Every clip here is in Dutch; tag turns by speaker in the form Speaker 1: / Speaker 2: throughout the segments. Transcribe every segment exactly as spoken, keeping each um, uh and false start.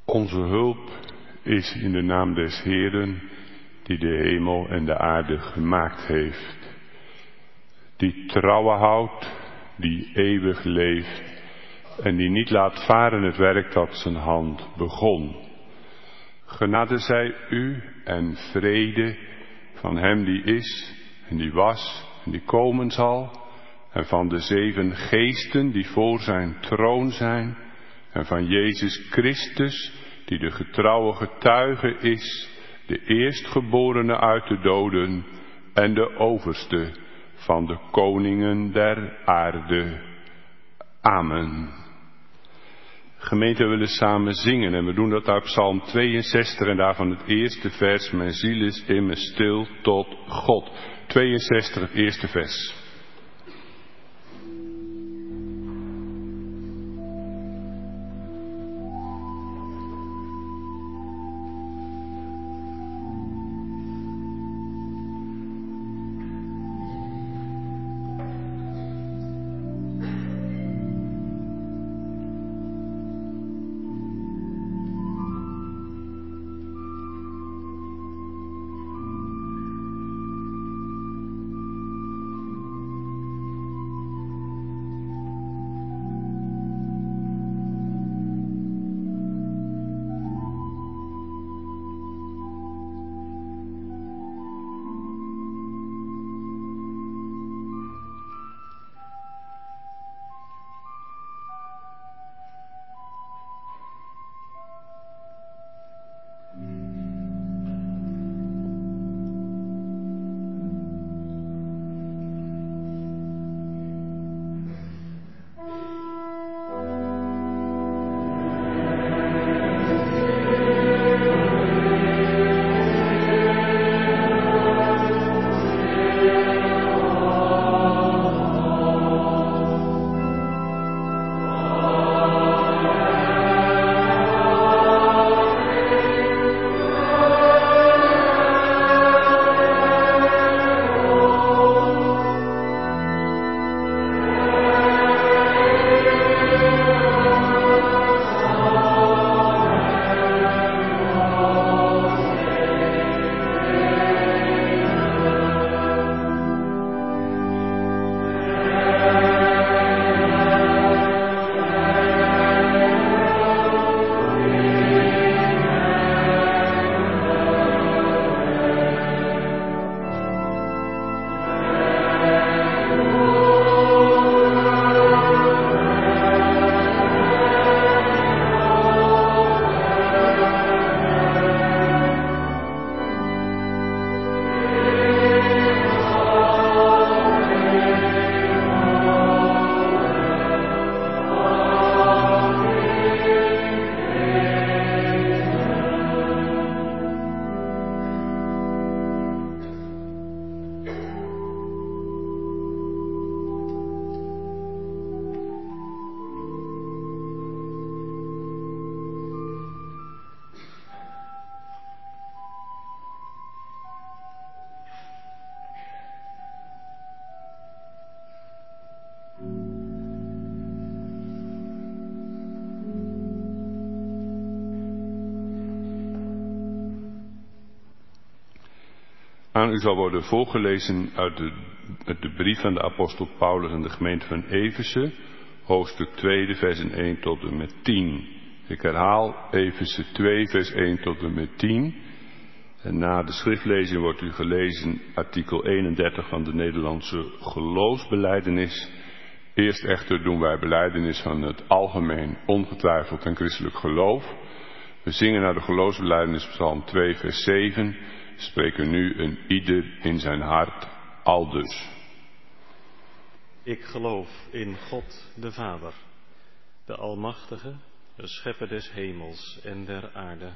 Speaker 1: Onze hulp is in de naam des Heeren, die de hemel en de aarde gemaakt heeft. Die trouwe houdt, die eeuwig leeft en die niet laat varen het werk dat zijn hand begon. Genade zij u en vrede van hem die is en die was en die komen zal, en van de zeven geesten die voor zijn troon zijn, en van Jezus Christus, die de getrouwe getuige is, de eerstgeborene uit de doden en de overste van de koningen der aarde. Amen. Gemeente, we willen samen zingen en we doen dat uit Psalm tweeënzestig en daarvan het eerste vers. Mijn ziel is in me stil tot God. tweeënzestig, het eerste vers. Aan u zal worden voorgelezen uit de, uit de brief van de apostel Paulus aan de gemeente van Efeze, hoofdstuk twee, versen één tot en met tien. Ik herhaal Efeze twee, vers één tot en met tien. En na de schriftlezing wordt u gelezen artikel eenendertig van de Nederlandse geloofsbelijdenis. Eerst echter doen wij belijdenis van het algemeen, ongetwijfeld en christelijk geloof. We zingen naar de geloofsbelijdenis Psalm twee, vers zeven. Spreken nu een ieder in zijn hart aldus.
Speaker 2: Ik geloof in God de Vader, de Almachtige, de Schepper des hemels en der aarde.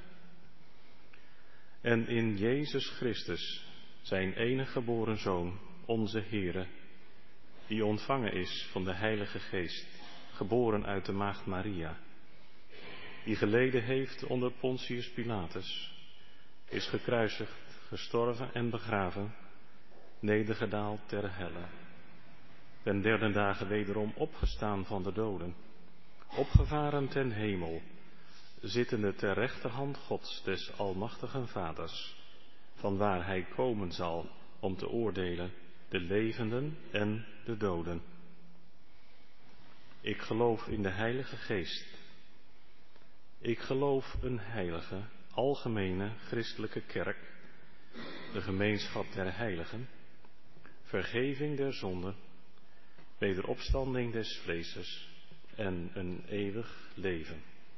Speaker 2: En in Jezus Christus, zijn enige geboren Zoon, onze Heere, die ontvangen is van de Heilige Geest, geboren uit de Maagd Maria, die geleden heeft onder Pontius Pilatus, is gekruisigd, gestorven en begraven, nedergedaald ter helle, ten derde dagen wederom opgestaan van de doden, opgevaren ten hemel, zittende ter rechterhand Gods des almachtigen Vaders, vanwaar hij komen zal om te oordelen de levenden en de doden. Ik geloof in de Heilige Geest. Ik geloof een heilige, algemene christelijke kerk, de gemeenschap der heiligen, vergeving der zonden, wederopstanding des vleeses en een eeuwig leven.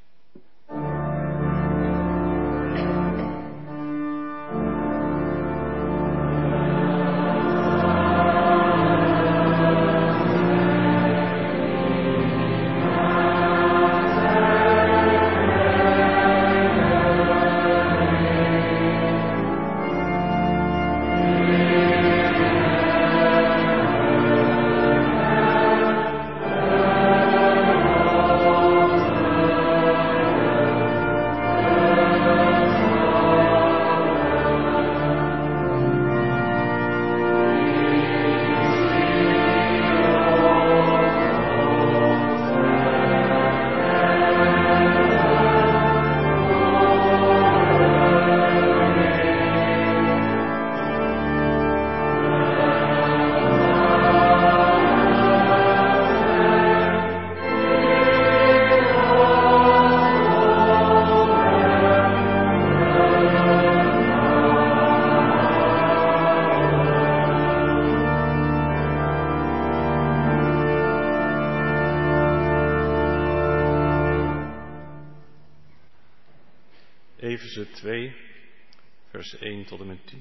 Speaker 2: Efeze twee, vers één tot en met tien.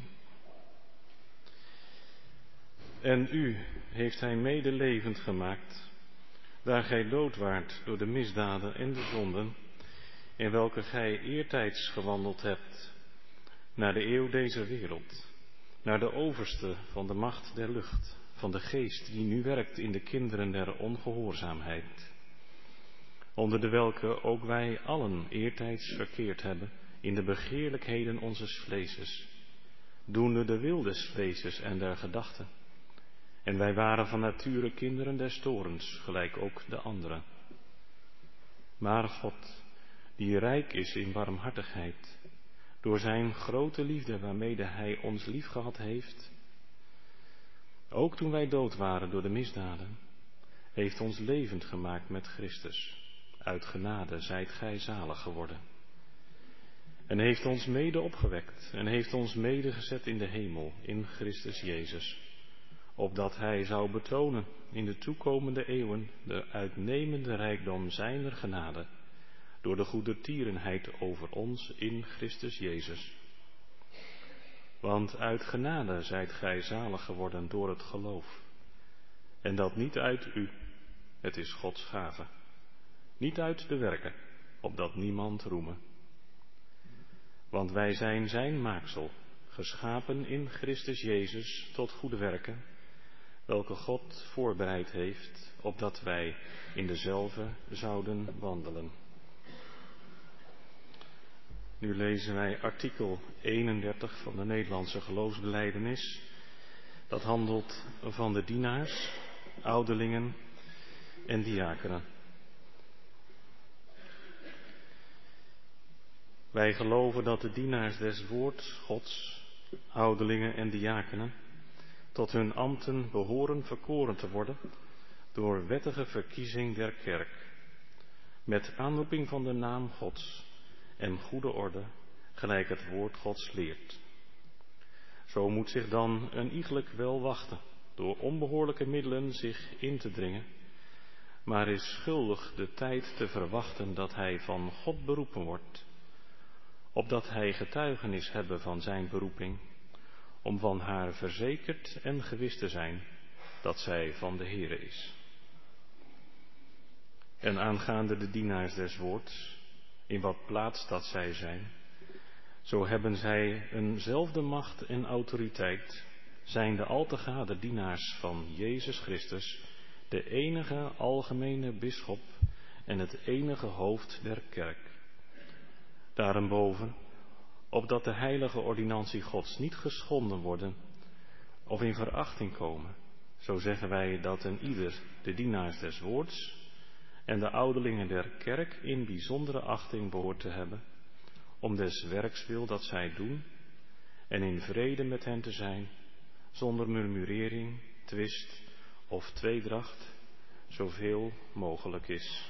Speaker 2: En u heeft hij medelevend gemaakt, daar gij dood waart door de misdaden en de zonden, in welke gij eertijds gewandeld hebt, naar de eeuw deze wereld, naar de overste van de macht der lucht, van de geest die nu werkt in de kinderen der ongehoorzaamheid, onder de welke ook wij allen eertijds verkeerd hebben, in de begeerlijkheden onzes vleeses, doende de wil des vleeses en der gedachten. En wij waren van nature kinderen des toorns, gelijk ook de anderen. Maar God, die rijk is in barmhartigheid, door zijn grote liefde waarmede hij ons liefgehad heeft, ook toen wij dood waren door de misdaden, heeft ons levend gemaakt met Christus. Uit genade zijt gij zalig geworden. En heeft ons mede opgewekt en heeft ons mede gezet in de hemel, in Christus Jezus, opdat hij zou betonen in de toekomende eeuwen de uitnemende rijkdom zijner genade, door de goedertierenheid over ons in Christus Jezus. Want uit genade zijt gij zalig geworden door het geloof. En dat niet uit u, het is Gods gave. Niet uit de werken, opdat niemand roeme. Want wij zijn zijn maaksel, geschapen in Christus Jezus tot goede werken, welke God voorbereid heeft, opdat wij in dezelfde zouden wandelen. Nu lezen wij artikel eenendertig van de Nederlandse geloofsbelijdenis. Dat handelt van de dienaars, ouderlingen en diakenen. Wij geloven dat de dienaars des woords Gods, ouderlingen en diakenen, tot hun ambten behoren verkoren te worden door wettige verkiezing der kerk, met aanroeping van de naam Gods en goede orde, gelijk het woord Gods leert. Zo moet zich dan een iegelijk wel wachten, door onbehoorlijke middelen zich in te dringen, maar is schuldig de tijd te verwachten dat hij van God beroepen wordt, opdat hij getuigenis hebben van zijn beroeping, om van haar verzekerd en gewis te zijn dat zij van de Heere is. En aangaande de dienaars des woords, in wat plaats dat zij zijn, zo hebben zij eenzelfde macht en autoriteit, zijn de altegade dienaars van Jezus Christus, de enige algemene bisschop en het enige hoofd der kerk. Daarenboven, opdat de heilige ordinantie Gods niet geschonden worden of in verachting komen, zo zeggen wij dat een ieder de dienaars des woords en de ouderlingen der kerk in bijzondere achting behoort te hebben, om des werks wil dat zij doen, en in vrede met hen te zijn, zonder murmurering, twist of tweedracht, zoveel mogelijk is.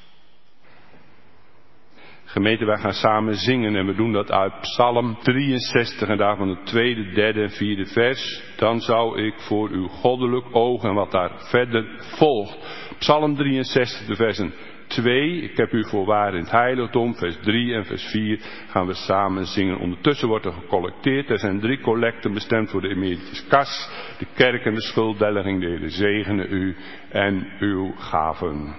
Speaker 1: Gemeente, wij gaan samen zingen en we doen dat uit Psalm drieënzestig en daarvan het tweede, derde en vierde vers. Dan zou ik voor uw goddelijk oog en wat daar verder volgt. Psalm drieënzestig, de versen twee, ik heb u voorwaar in het heiligdom, vers drie en vers vier gaan we samen zingen. Ondertussen wordt er gecollecteerd. Er zijn drie collecten bestemd voor de emeritus kas, de kerk en de schulddelging. De Heer zegene u en uw gaven.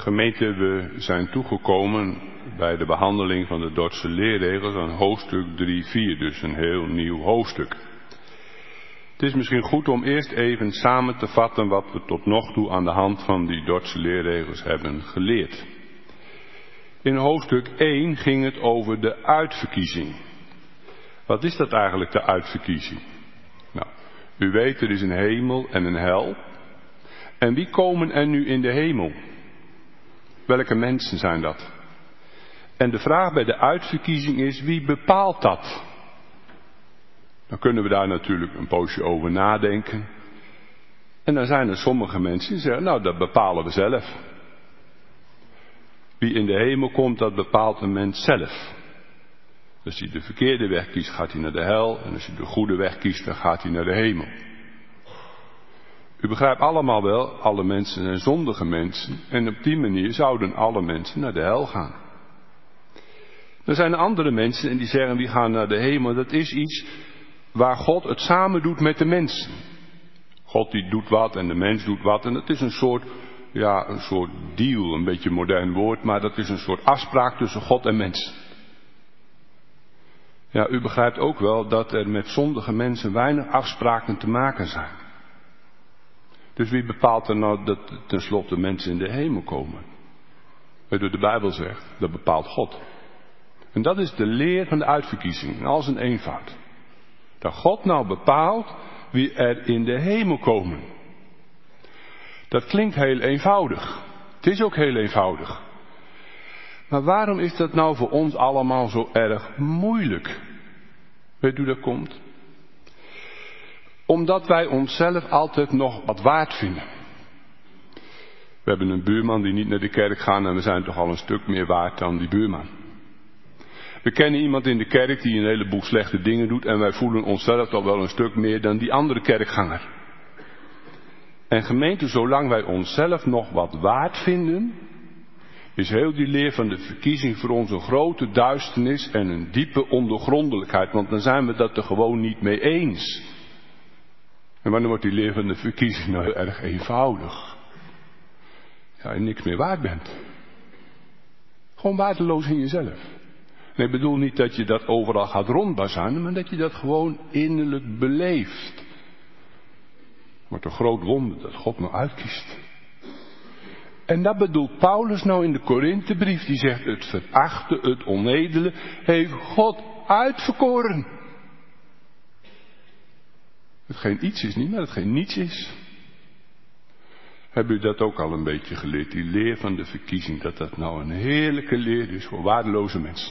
Speaker 1: Gemeente, we zijn toegekomen bij de behandeling van de Dordtse leerregels aan hoofdstuk drie vier, dus een heel nieuw hoofdstuk. Het is misschien goed om eerst even samen te vatten wat we tot nog toe aan de hand van die Dordtse leerregels hebben geleerd. In hoofdstuk één ging het over de uitverkiezing. Wat is dat eigenlijk, de uitverkiezing? Nou, u weet, er is een hemel en een hel. En wie komen er nu in de hemel? Welke mensen zijn dat? En de vraag bij de uitverkiezing is, wie bepaalt dat? Dan kunnen we daar natuurlijk een poosje over nadenken. En dan zijn er sommige mensen die zeggen, nou, dat bepalen we zelf. Wie in de hemel komt, dat bepaalt een mens zelf. Als hij de verkeerde weg kiest, gaat hij naar de hel. En als hij de goede weg kiest, dan gaat hij naar de hemel. U begrijpt allemaal wel, alle mensen zijn zondige mensen. En op die manier zouden alle mensen naar de hel gaan. Er zijn andere mensen en die zeggen, die gaan naar de hemel. Dat is iets waar God het samen doet met de mensen. God die doet wat en de mens doet wat. En het is een soort, ja, een soort deal, een beetje een modern woord. Maar dat is een soort afspraak tussen God en mens. Ja, u begrijpt ook wel dat er met zondige mensen weinig afspraken te maken zijn. Dus wie bepaalt er nou dat tenslotte mensen in de hemel komen? Weet u, de Bijbel zegt, dat bepaalt God. En dat is de leer van de uitverkiezing, als een eenvoud. Dat God nou bepaalt wie er in de hemel komen. Dat klinkt heel eenvoudig. Het is ook heel eenvoudig. Maar waarom is dat nou voor ons allemaal zo erg moeilijk? Weet u dat komt? Omdat wij onszelf altijd nog wat waard vinden. We hebben een buurman die niet naar de kerk gaat en we zijn toch al een stuk meer waard dan die buurman. We kennen iemand in de kerk die een heleboel slechte dingen doet en wij voelen onszelf toch wel een stuk meer dan die andere kerkganger. En gemeente, zolang wij onszelf nog wat waard vinden, is heel die leer van de verkiezing voor ons een grote duisternis en een diepe ondergrondelijkheid, want dan zijn we dat er gewoon niet mee eens. En wanneer wordt die leer van de verkiezing nou heel erg eenvoudig? Ja, je niks meer waard bent. Gewoon waardeloos in jezelf. Nee, ik bedoel niet dat je dat overal gaat rondbazuinen, maar dat je dat gewoon innerlijk beleeft. Wordt een groot wonder dat God nou uitkiest. En dat bedoelt Paulus nou in de Korinthebrief. Die zegt, het verachte, het onedele, heeft God uitverkoren. Hetgeen iets is niet, maar hetgeen niets is. Hebben u dat ook al een beetje geleerd? Die leer van de verkiezing, dat dat nou een heerlijke leer is voor waardeloze mensen.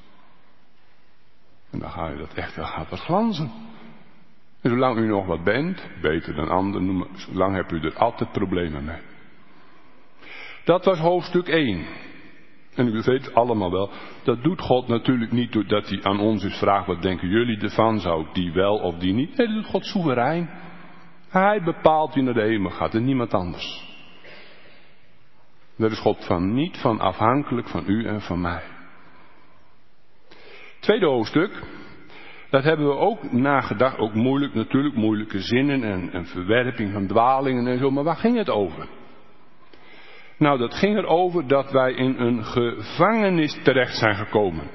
Speaker 1: En dan ga je dat echt, dan gaat dat glanzen. En zolang u nog wat bent, beter dan anderen, zolang hebt u er altijd problemen mee. Dat was hoofdstuk één. En u weet allemaal wel, dat doet God natuurlijk niet doordat hij aan ons eens vraagt, wat denken jullie ervan? Zou ik die wel of die niet? Nee, dat doet God soeverein. Hij bepaalt wie naar de hemel gaat en niemand anders. Daar is God van niet van afhankelijk van u en van mij. Tweede hoofdstuk, dat hebben we ook nagedacht, ook moeilijk, natuurlijk moeilijke zinnen en, en verwerping van dwalingen en zo, maar waar ging het over? Nou, dat ging erover dat wij in een gevangenis terecht zijn gekomen.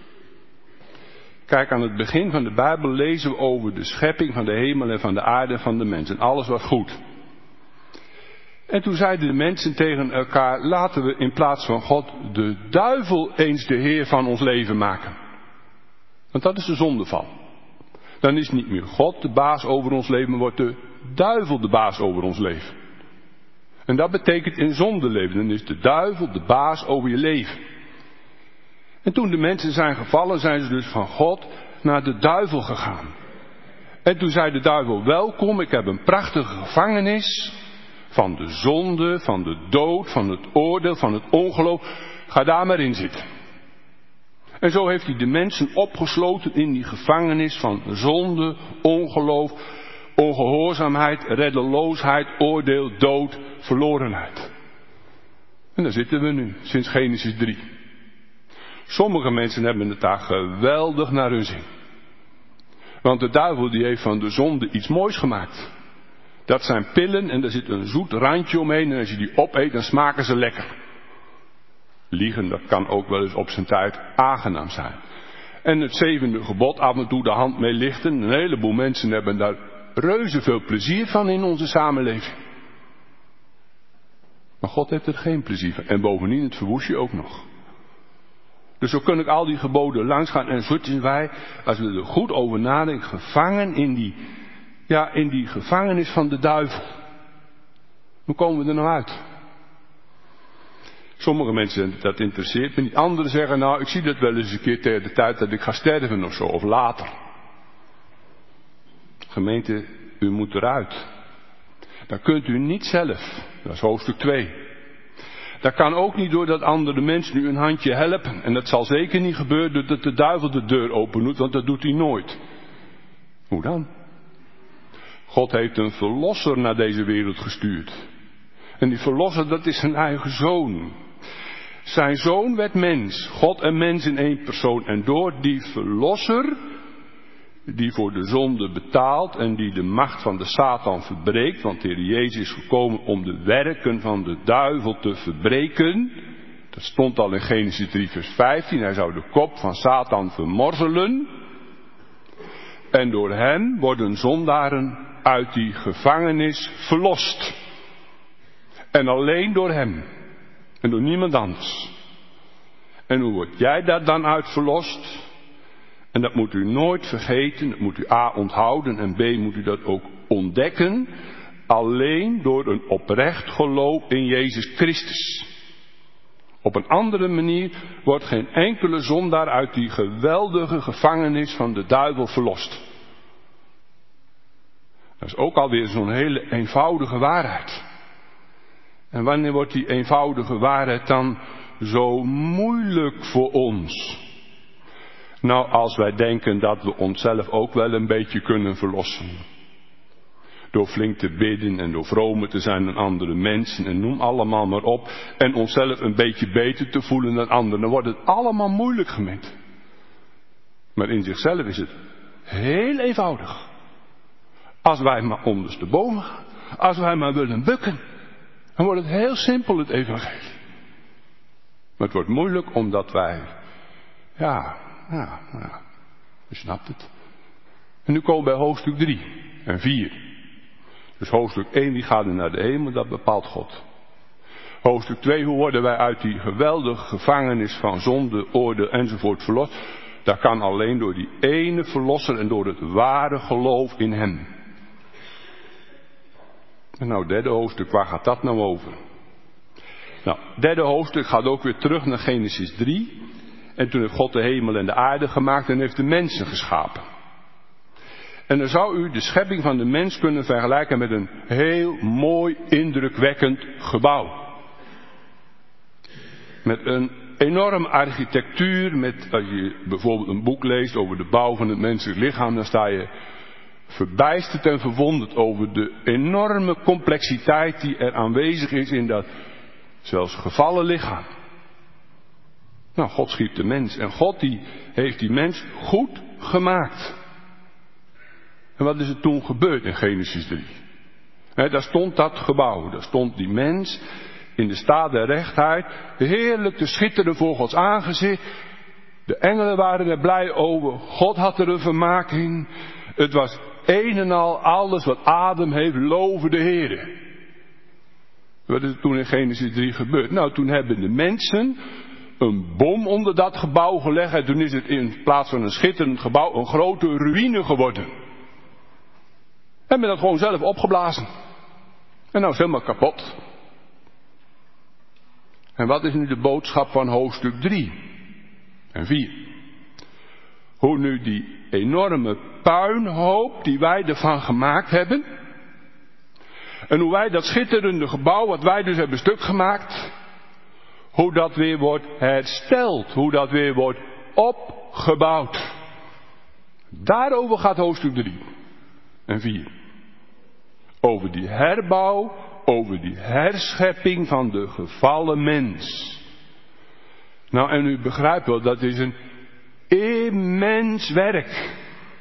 Speaker 1: Kijk, aan het begin van de Bijbel lezen we over de schepping van de hemel en van de aarde en van de mens. En alles was goed. En toen zeiden de mensen tegen elkaar, laten we in plaats van God de duivel eens de heer van ons leven maken. Want dat is de zondeval. Dan is niet meer God de baas over ons leven, maar wordt de duivel de baas over ons leven. En dat betekent in zonde leven. Dan is de duivel de baas over je leven. En toen de mensen zijn gevallen, zijn ze dus van God naar de duivel gegaan. En toen zei de duivel, welkom, ik heb een prachtige gevangenis van de zonde, van de dood, van het oordeel, van het ongeloof. Ga daar maar in zitten. En zo heeft hij de mensen opgesloten in die gevangenis van zonde, ongeloof, ongehoorzaamheid, reddeloosheid, oordeel, dood, verlorenheid. En daar zitten we nu, sinds Genesis drie. Sommige mensen hebben het daar geweldig naar hun zin. Want de duivel die heeft van de zonde iets moois gemaakt. Dat zijn pillen en daar zit een zoet randje omheen en als je die opeet dan smaken ze lekker. Liegen, dat kan ook wel eens op zijn tijd aangenaam zijn. En het zevende gebod, af en toe de hand mee lichten. Een heleboel mensen hebben daar reuze veel plezier van in onze samenleving. Maar God heeft er geen plezier van. En bovendien, het verwoest je ook nog. Dus zo kun ik al die geboden langs gaan. En zo zijn wij, als we er goed over nadenken, gevangen in die, ja, in die gevangenis van de duivel. Hoe komen we er nou uit? Sommige mensen, dat interesseert me niet. Anderen zeggen, nou, ik zie dat wel eens een keer tegen de tijd dat ik ga sterven of zo, of later. Gemeente, u moet eruit. Dat kunt u niet zelf. Dat is hoofdstuk twee. Dat kan ook niet doordat andere mensen u een handje helpen. En dat zal zeker niet gebeuren doordat de duivel de deur open doet, want dat doet hij nooit. Hoe dan? God heeft een verlosser naar deze wereld gestuurd. En die verlosser, dat is zijn eigen zoon. Zijn zoon werd mens. God en mens in één persoon. En door die verlosser, die voor de zonde betaalt en die de macht van de Satan verbreekt. Want de Heer Jezus is gekomen om de werken van de duivel te verbreken. Dat stond al in Genesis drie vers vijftien. Hij zou de kop van Satan vermorzelen. En door hem worden zondaren uit die gevangenis verlost. En alleen door hem. En door niemand anders. En hoe word jij daar dan uit verlost? En dat moet u nooit vergeten. Dat moet u A onthouden. En B moet u dat ook ontdekken. Alleen door een oprecht geloof in Jezus Christus. Op een andere manier wordt geen enkele zondaar uit die geweldige gevangenis van de duivel verlost. Dat is ook alweer zo'n hele eenvoudige waarheid. En wanneer wordt die eenvoudige waarheid dan zo moeilijk voor ons? Nou, als wij denken dat we onszelf ook wel een beetje kunnen verlossen. Door flink te bidden en door vromer te zijn dan andere mensen en noem allemaal maar op. En onszelf een beetje beter te voelen dan anderen. Dan wordt het allemaal moeilijk, gemeente. Maar in zichzelf is het heel eenvoudig. Als wij maar ondersteboven gaan. Als wij maar willen bukken. Dan wordt het heel simpel, het evangelie. Maar het wordt moeilijk omdat wij, ja, ja, ja, je snapt het. En nu komen we bij hoofdstuk drie en vier. Dus hoofdstuk één, die gaat er naar de hemel, dat bepaalt God. Hoofdstuk twee, hoe worden wij uit die geweldige gevangenis van zonde, oordeel enzovoort verlost? Dat kan alleen door die ene verlosser en door het ware geloof in hem. En nou, derde hoofdstuk, waar gaat dat nou over? Nou, derde hoofdstuk gaat ook weer terug naar Genesis drie. En toen heeft God de hemel en de aarde gemaakt en heeft de mensen geschapen. En dan zou u de schepping van de mens kunnen vergelijken met een heel mooi, indrukwekkend gebouw. Met een enorme architectuur, met, als je bijvoorbeeld een boek leest over de bouw van het menselijk lichaam, dan sta je verbijsterd en verwonderd over de enorme complexiteit die er aanwezig is in dat zelfs gevallen lichaam. Nou, God schiep de mens en God die heeft die mens goed gemaakt. En wat is er toen gebeurd in Genesis drie? He, daar stond dat gebouw, daar stond die mens in de staat der rechtheid, heerlijk te schitteren voor Gods aangezicht. De engelen waren er blij over, God had er een vermaking. Het was een en al, alles wat adem heeft, loven de Heere. Wat is er toen in Genesis drie gebeurd? Nou, toen hebben de mensen een bom onder dat gebouw gelegd en toen is het in plaats van een schitterend gebouw een grote ruïne geworden. Hebben dat gewoon zelf opgeblazen. En nou is het helemaal kapot. En wat is nu de boodschap van hoofdstuk drie en vier? Hoe nu die enorme puinhoop die wij ervan gemaakt hebben. En hoe wij dat schitterende gebouw wat wij dus hebben stuk gemaakt. Hoe dat weer wordt hersteld. Hoe dat weer wordt opgebouwd. Daarover gaat hoofdstuk drie en vier. Over die herbouw, over die herschepping van de gevallen mens. Nou, en u begrijpt wel, dat is een immens werk.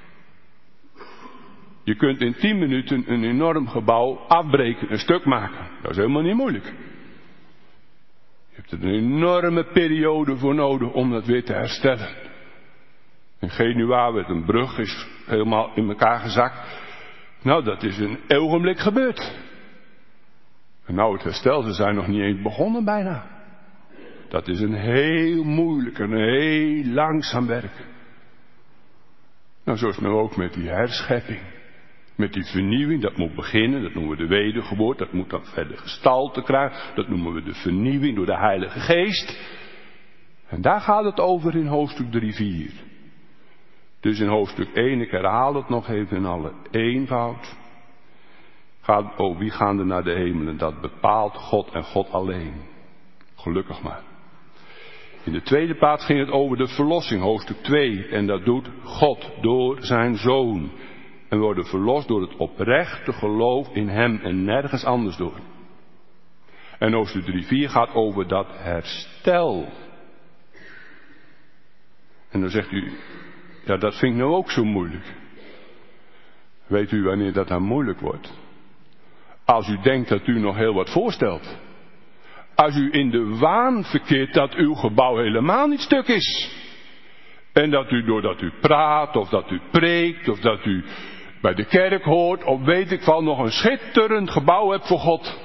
Speaker 1: Je kunt in tien minuten een enorm gebouw afbreken, een stuk maken. Dat is helemaal niet moeilijk. Je hebt er een enorme periode voor nodig om dat weer te herstellen. In Genua werd een brug is helemaal in elkaar gezakt. Nou, dat is een ogenblik gebeurd. En nou, het herstel, ze zijn nog niet eens begonnen bijna. Dat is een heel moeilijk en een heel langzaam werk. Nou, zo is het nou ook met die herschepping. Met die vernieuwing, dat moet beginnen, dat noemen we de wedergeboorte, dat moet dan verder gestalte krijgen, dat noemen we de vernieuwing door de Heilige Geest. En daar gaat het over in hoofdstuk drie vier. Dus in hoofdstuk één, ik herhaal het nog even in alle eenvoud. Gaat, oh, wie gaan er naar de hemelen? Dat bepaalt God en God alleen. Gelukkig maar. In de tweede plaats ging het over de verlossing, hoofdstuk twee. En dat doet God door zijn Zoon. En we worden verlost door het oprechte geloof in hem en nergens anders door. En hoofdstuk drie vier gaat over dat herstel. En dan zegt u, ja, dat vind ik nou ook zo moeilijk. Weet u wanneer dat nou moeilijk wordt? Als u denkt dat u nog heel wat voorstelt. Als u in de waan verkeert dat uw gebouw helemaal niet stuk is. En dat u doordat u praat, of dat u preekt, of dat u bij de kerk hoort, of weet ik van nog een schitterend gebouw hebt voor God.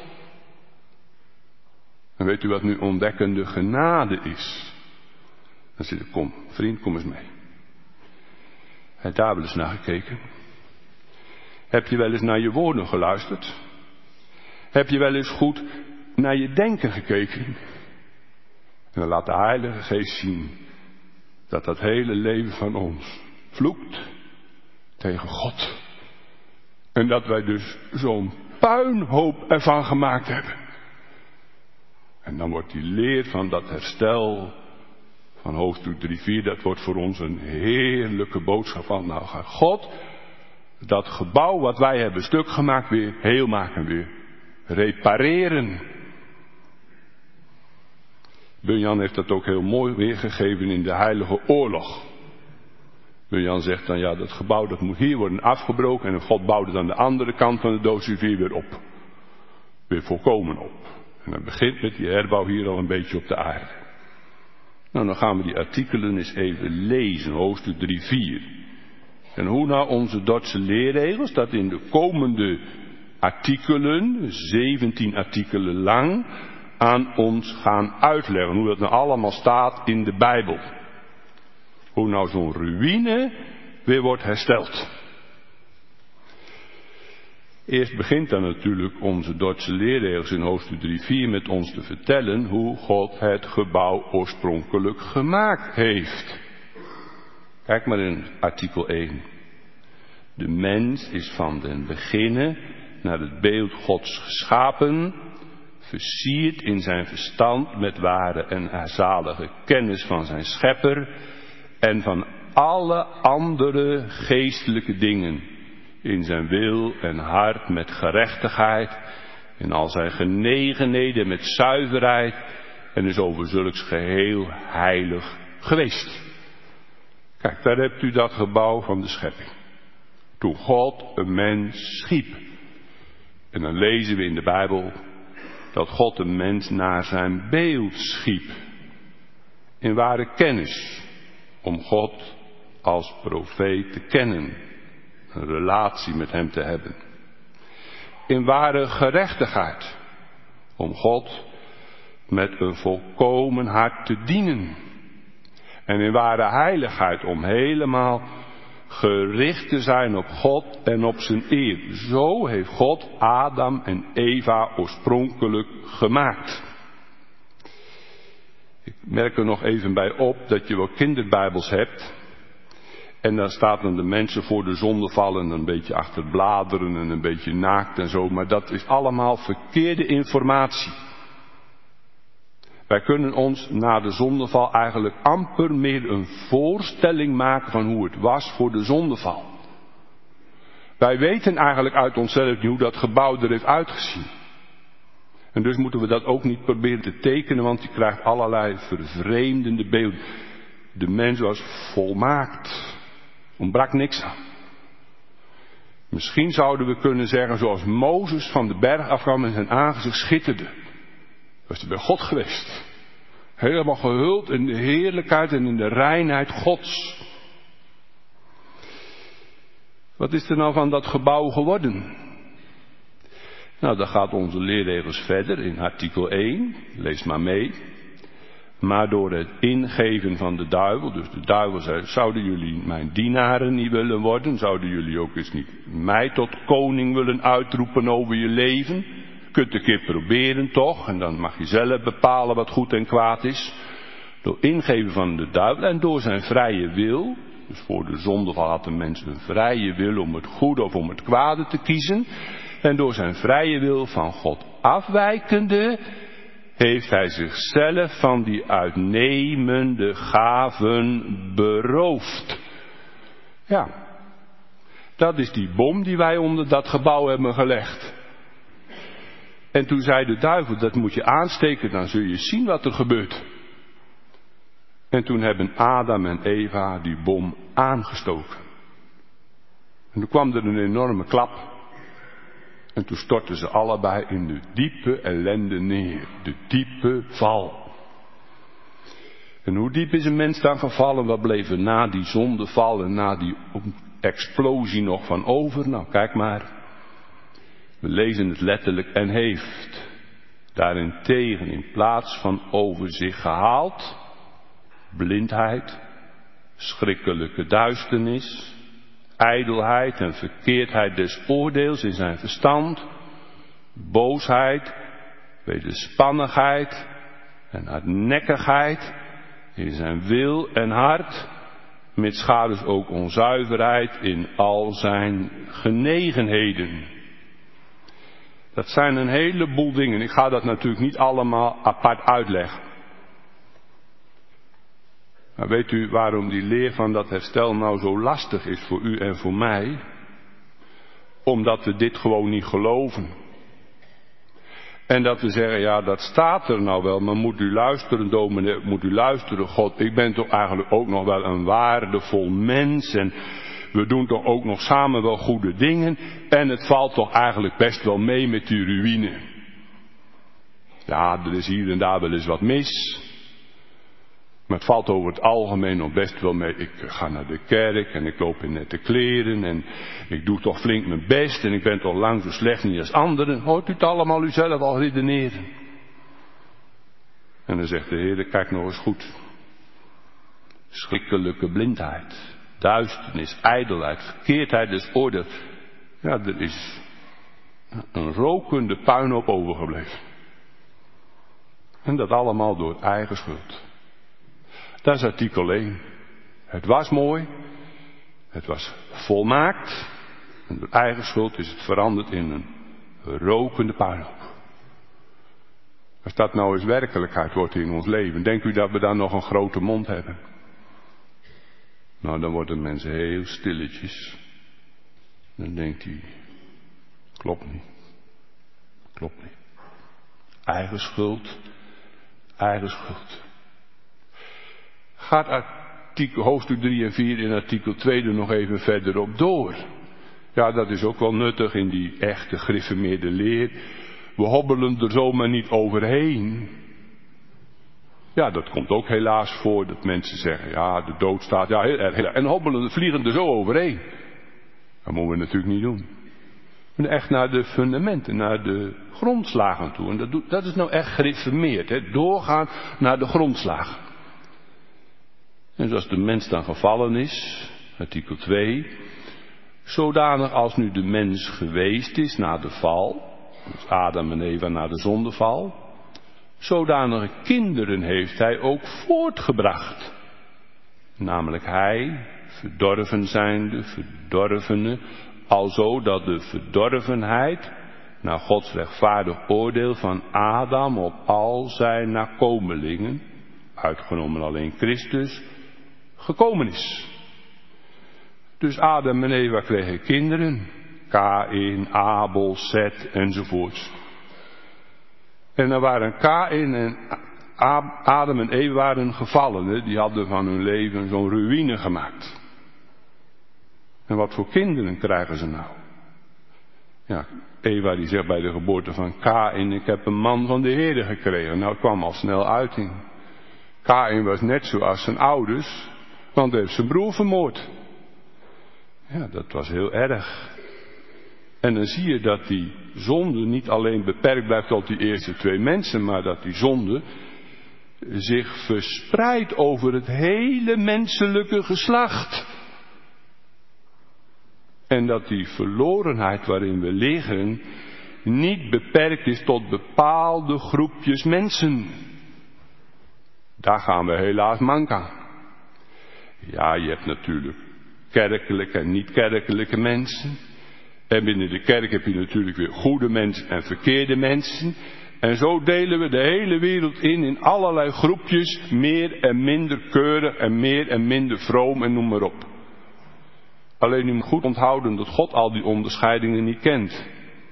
Speaker 1: En weet u wat nu ontdekkende genade is? Dan zit ik, kom, vriend, kom eens mee. Heb je daar wel eens naar gekeken? Heb je wel eens naar je woorden geluisterd? Heb je wel eens goed naar je denken gekeken? En dan laat de Heilige Geest zien dat dat hele leven van ons vloekt tegen God. En dat wij dus zo'n puinhoop ervan gemaakt hebben. En dan wordt die leer van dat herstel van hoofdstuk drie vier, dat wordt voor ons een heerlijke boodschap van, nou gaat God dat gebouw wat wij hebben stuk gemaakt weer heel maken, weer repareren. Bunyan heeft dat ook heel mooi weergegeven in de Heilige Oorlog. Bunyan zegt dan, ja, dat gebouw dat moet hier worden afgebroken en God bouwde dan de andere kant van de doodrivier weer op. Weer volkomen op. En dat begint met die herbouw hier al een beetje op de aarde. Nou, dan gaan we die artikelen eens even lezen, hoofdstuk drie vier. En hoe nou onze Dordtse leerregels dat in de komende artikelen, zeventien artikelen lang, aan ons gaan uitleggen. Hoe dat nou allemaal staat in de Bijbel. Hoe nou zo'n ruïne weer wordt hersteld. Eerst begint dan natuurlijk onze Dordtse leerregels in hoofdstuk drie vier met ons te vertellen hoe God het gebouw oorspronkelijk gemaakt heeft. Kijk maar in artikel één. De mens is van den beginnen naar het beeld Gods geschapen, versierd in zijn verstand met ware en zalige kennis van zijn schepper en van alle andere geestelijke dingen, in zijn wil en hart met gerechtigheid, in al zijn genegenheden met zuiverheid en is over zulks geheel heilig geweest. Kijk, daar hebt u dat gebouw van de schepping. Toen God een mens schiep. En dan lezen we in de Bijbel dat God een mens naar zijn beeld schiep. In ware kennis. Om God als profeet te kennen. Een relatie met hem te hebben. In ware gerechtigheid. Om God met een volkomen hart te dienen. En in ware heiligheid om helemaal gericht te zijn op God en op zijn eer. Zo heeft God Adam en Eva oorspronkelijk gemaakt. Ik merk er nog even bij op dat je wel kinderbijbels hebt. En dan staat dan de mensen voor de zondeval en een beetje achter bladeren en een beetje naakt en zo. Maar dat is allemaal verkeerde informatie. Wij kunnen ons na de zondeval eigenlijk amper meer een voorstelling maken van hoe het was voor de zondeval. Wij weten eigenlijk uit onszelf niet hoe dat gebouw er heeft uitgezien. En dus moeten we dat ook niet proberen te tekenen, want je krijgt allerlei vervreemdende beelden. De mens was volmaakt. Ontbrak niks aan. Misschien zouden we kunnen zeggen zoals Mozes van de berg afkwam en zijn aangezicht schitterde. Was hij bij God geweest. Helemaal gehuld in de heerlijkheid en in de reinheid Gods. Wat is er nou van dat gebouw geworden? Nou, dan gaat onze leerregels verder in artikel één. Lees maar mee. Maar door het ingeven van de duivel, dus de duivel zei, zouden jullie mijn dienaren niet willen worden? Zouden jullie ook eens niet mij tot koning willen uitroepen over je leven? Je kunt een keer proberen toch, en dan mag je zelf bepalen wat goed en kwaad is. Door ingeven van de duivel en door zijn vrije wil, dus voor de zondeval had de mens een vrije wil om het goede of om het kwade te kiezen. En door zijn vrije wil van God afwijkende, heeft hij zichzelf van die uitnemende gaven beroofd. Ja, dat is die bom die wij onder dat gebouw hebben gelegd. En toen zei de duivel, dat moet je aansteken, dan zul je zien wat er gebeurt. En toen hebben Adam en Eva die bom aangestoken. En toen kwam er een enorme klap. En toen stortten ze allebei in de diepe ellende neer. De diepe val. En hoe diep is een mens dan gevallen? Wat bleef er na die zondeval en na die explosie nog van over? Nou, kijk maar. We lezen het letterlijk. En heeft daarentegen in plaats van over zich gehaald blindheid, schrikkelijke duisternis, ijdelheid en verkeerdheid des oordeels in zijn verstand, boosheid, wederspannigheid en hardnekkigheid in zijn wil en hart, mits dus ook onzuiverheid in al zijn genegenheden. Dat zijn een heleboel dingen. Ik ga dat natuurlijk niet allemaal apart uitleggen. Maar weet u waarom die leer van dat herstel nou zo lastig is voor u en voor mij? Omdat we dit gewoon niet geloven. En dat we zeggen, ja, dat staat er nou wel, maar moet u luisteren, dominee, moet u luisteren, God, ik ben toch eigenlijk ook nog wel een waardevol mens en we doen toch ook nog samen wel goede dingen en het valt toch eigenlijk best wel mee met die ruïne. Ja, er is hier en daar wel eens wat mis. Maar het valt over het algemeen nog best wel mee. Ik ga naar de kerk en ik loop in nette kleren en ik doe toch flink mijn best en ik ben toch lang zo slecht niet als anderen. Hoort u het allemaal uzelf al redeneren? En dan zegt de Heer, kijk nog eens goed. Schrikkelijke blindheid, duisternis, ijdelheid, verkeerdheid des oordeels. Ja, er is een rokende puinhoop overgebleven. En dat allemaal door eigen schuld. Dat is artikel één. Het was mooi. Het was volmaakt. En door eigen schuld is het veranderd in een rokende puinhoop. Als dat nou eens werkelijkheid wordt in ons leven, denkt u dat we dan nog een grote mond hebben? Nou, dan worden mensen heel stilletjes. Dan denkt hij, klopt niet. Klopt niet. Eigen schuld. Eigen schuld. Gaat artikel, hoofdstuk drie en vier in artikel twee er nog even verder op door. Ja, dat is ook wel nuttig in die echte gereformeerde leer. We hobbelen er zomaar niet overheen. Ja, dat komt ook helaas voor dat mensen zeggen, ja, de dood staat, ja, heel erg, heel erg. En hobbelen, vliegen er zo overheen. Dat moeten we natuurlijk niet doen. We moeten echt naar de fundamenten, naar de grondslagen toe. En dat, doet, dat is nou echt gereformeerd, hè? Doorgaan naar de grondslagen. En zoals de mens dan gevallen is, artikel twee, zodanig als nu de mens geweest is na de val, dus Adam en Eva na de zondeval, zodanige kinderen heeft hij ook voortgebracht. Namelijk hij, verdorven zijnde, verdorvene, alzo dat de verdorvenheid, naar Gods rechtvaardig oordeel van Adam op al zijn nakomelingen, uitgenomen alleen Christus, gekomen is. Dus Adam en Eva kregen kinderen, Kaïn, Abel, Seth enzovoorts. En er waren Kaïn en Adam en Eva waren gevallenen, die hadden van hun leven zo'n ruïne gemaakt. En wat voor kinderen krijgen ze nou? Ja, Eva die zegt bij de geboorte van Kaïn, ik heb een man van de Heere gekregen. Nou, het kwam al snel uiting. Kaïn was net zoals zijn ouders, want hij heeft zijn broer vermoord. Ja, dat was heel erg. En dan zie je dat die zonde niet alleen beperkt blijft tot die eerste twee mensen, maar dat die zonde zich verspreidt over het hele menselijke geslacht. En dat die verlorenheid waarin we liggen niet beperkt is tot bepaalde groepjes mensen. Daar gaan we helaas mank aan. Ja, je hebt natuurlijk kerkelijke en niet-kerkelijke mensen. En binnen de kerk heb je natuurlijk weer goede mensen en verkeerde mensen. En zo delen we de hele wereld in in allerlei groepjes, meer en minder keurig en meer en minder vroom en noem maar op. Alleen u moet goed onthouden dat God al die onderscheidingen niet kent.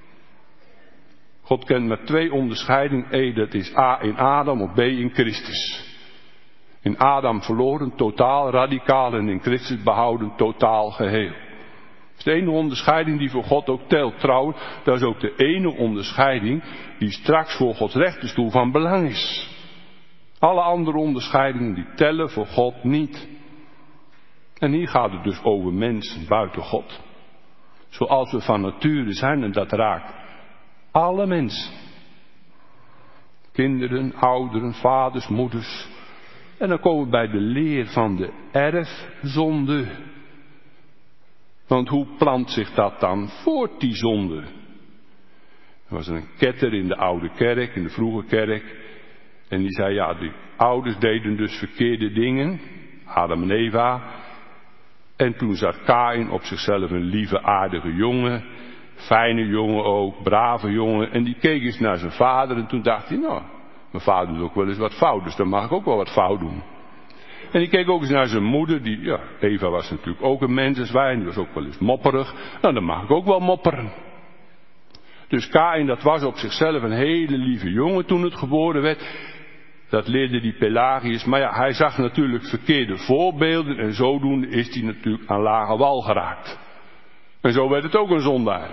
Speaker 1: God kent maar twee onderscheidingen. E, dat is A in Adam of B in Christus. In Adam verloren, totaal, radicaal en in Christus behouden, totaal, geheel. Dat is de enige onderscheiding die voor God ook telt. Trouwens, dat is ook de enige onderscheiding die straks voor Gods rechterstoel van belang is. Alle andere onderscheidingen die tellen voor God niet. En hier gaat het dus over mensen buiten God. Zoals we van nature zijn, en dat raakt alle mensen. Kinderen, ouderen, vaders, moeders. En dan komen we bij de leer van de erfzonde. Want hoe plant zich dat dan voort, die zonde? Er was een ketter in de oude kerk, in de vroege kerk. En die zei, ja, die ouders deden dus verkeerde dingen. Adam en Eva. En toen zat Kaïn op zichzelf een lieve, aardige jongen. Fijne jongen ook, brave jongen. En die keek eens naar zijn vader en toen dacht hij, nou, mijn vader doet ook wel eens wat fout, dus dan mag ik ook wel wat fout doen. En die keek ook eens naar zijn moeder, die, ja, Eva was natuurlijk ook een mensenzwijn, die was ook wel eens mopperig. Nou, dan mag ik ook wel mopperen. Dus Kaïn, dat was op zichzelf een hele lieve jongen toen het geboren werd. Dat leerde die Pelagius, maar ja, hij zag natuurlijk verkeerde voorbeelden en zodoende is hij natuurlijk aan lage wal geraakt. En zo werd het ook een zondaar.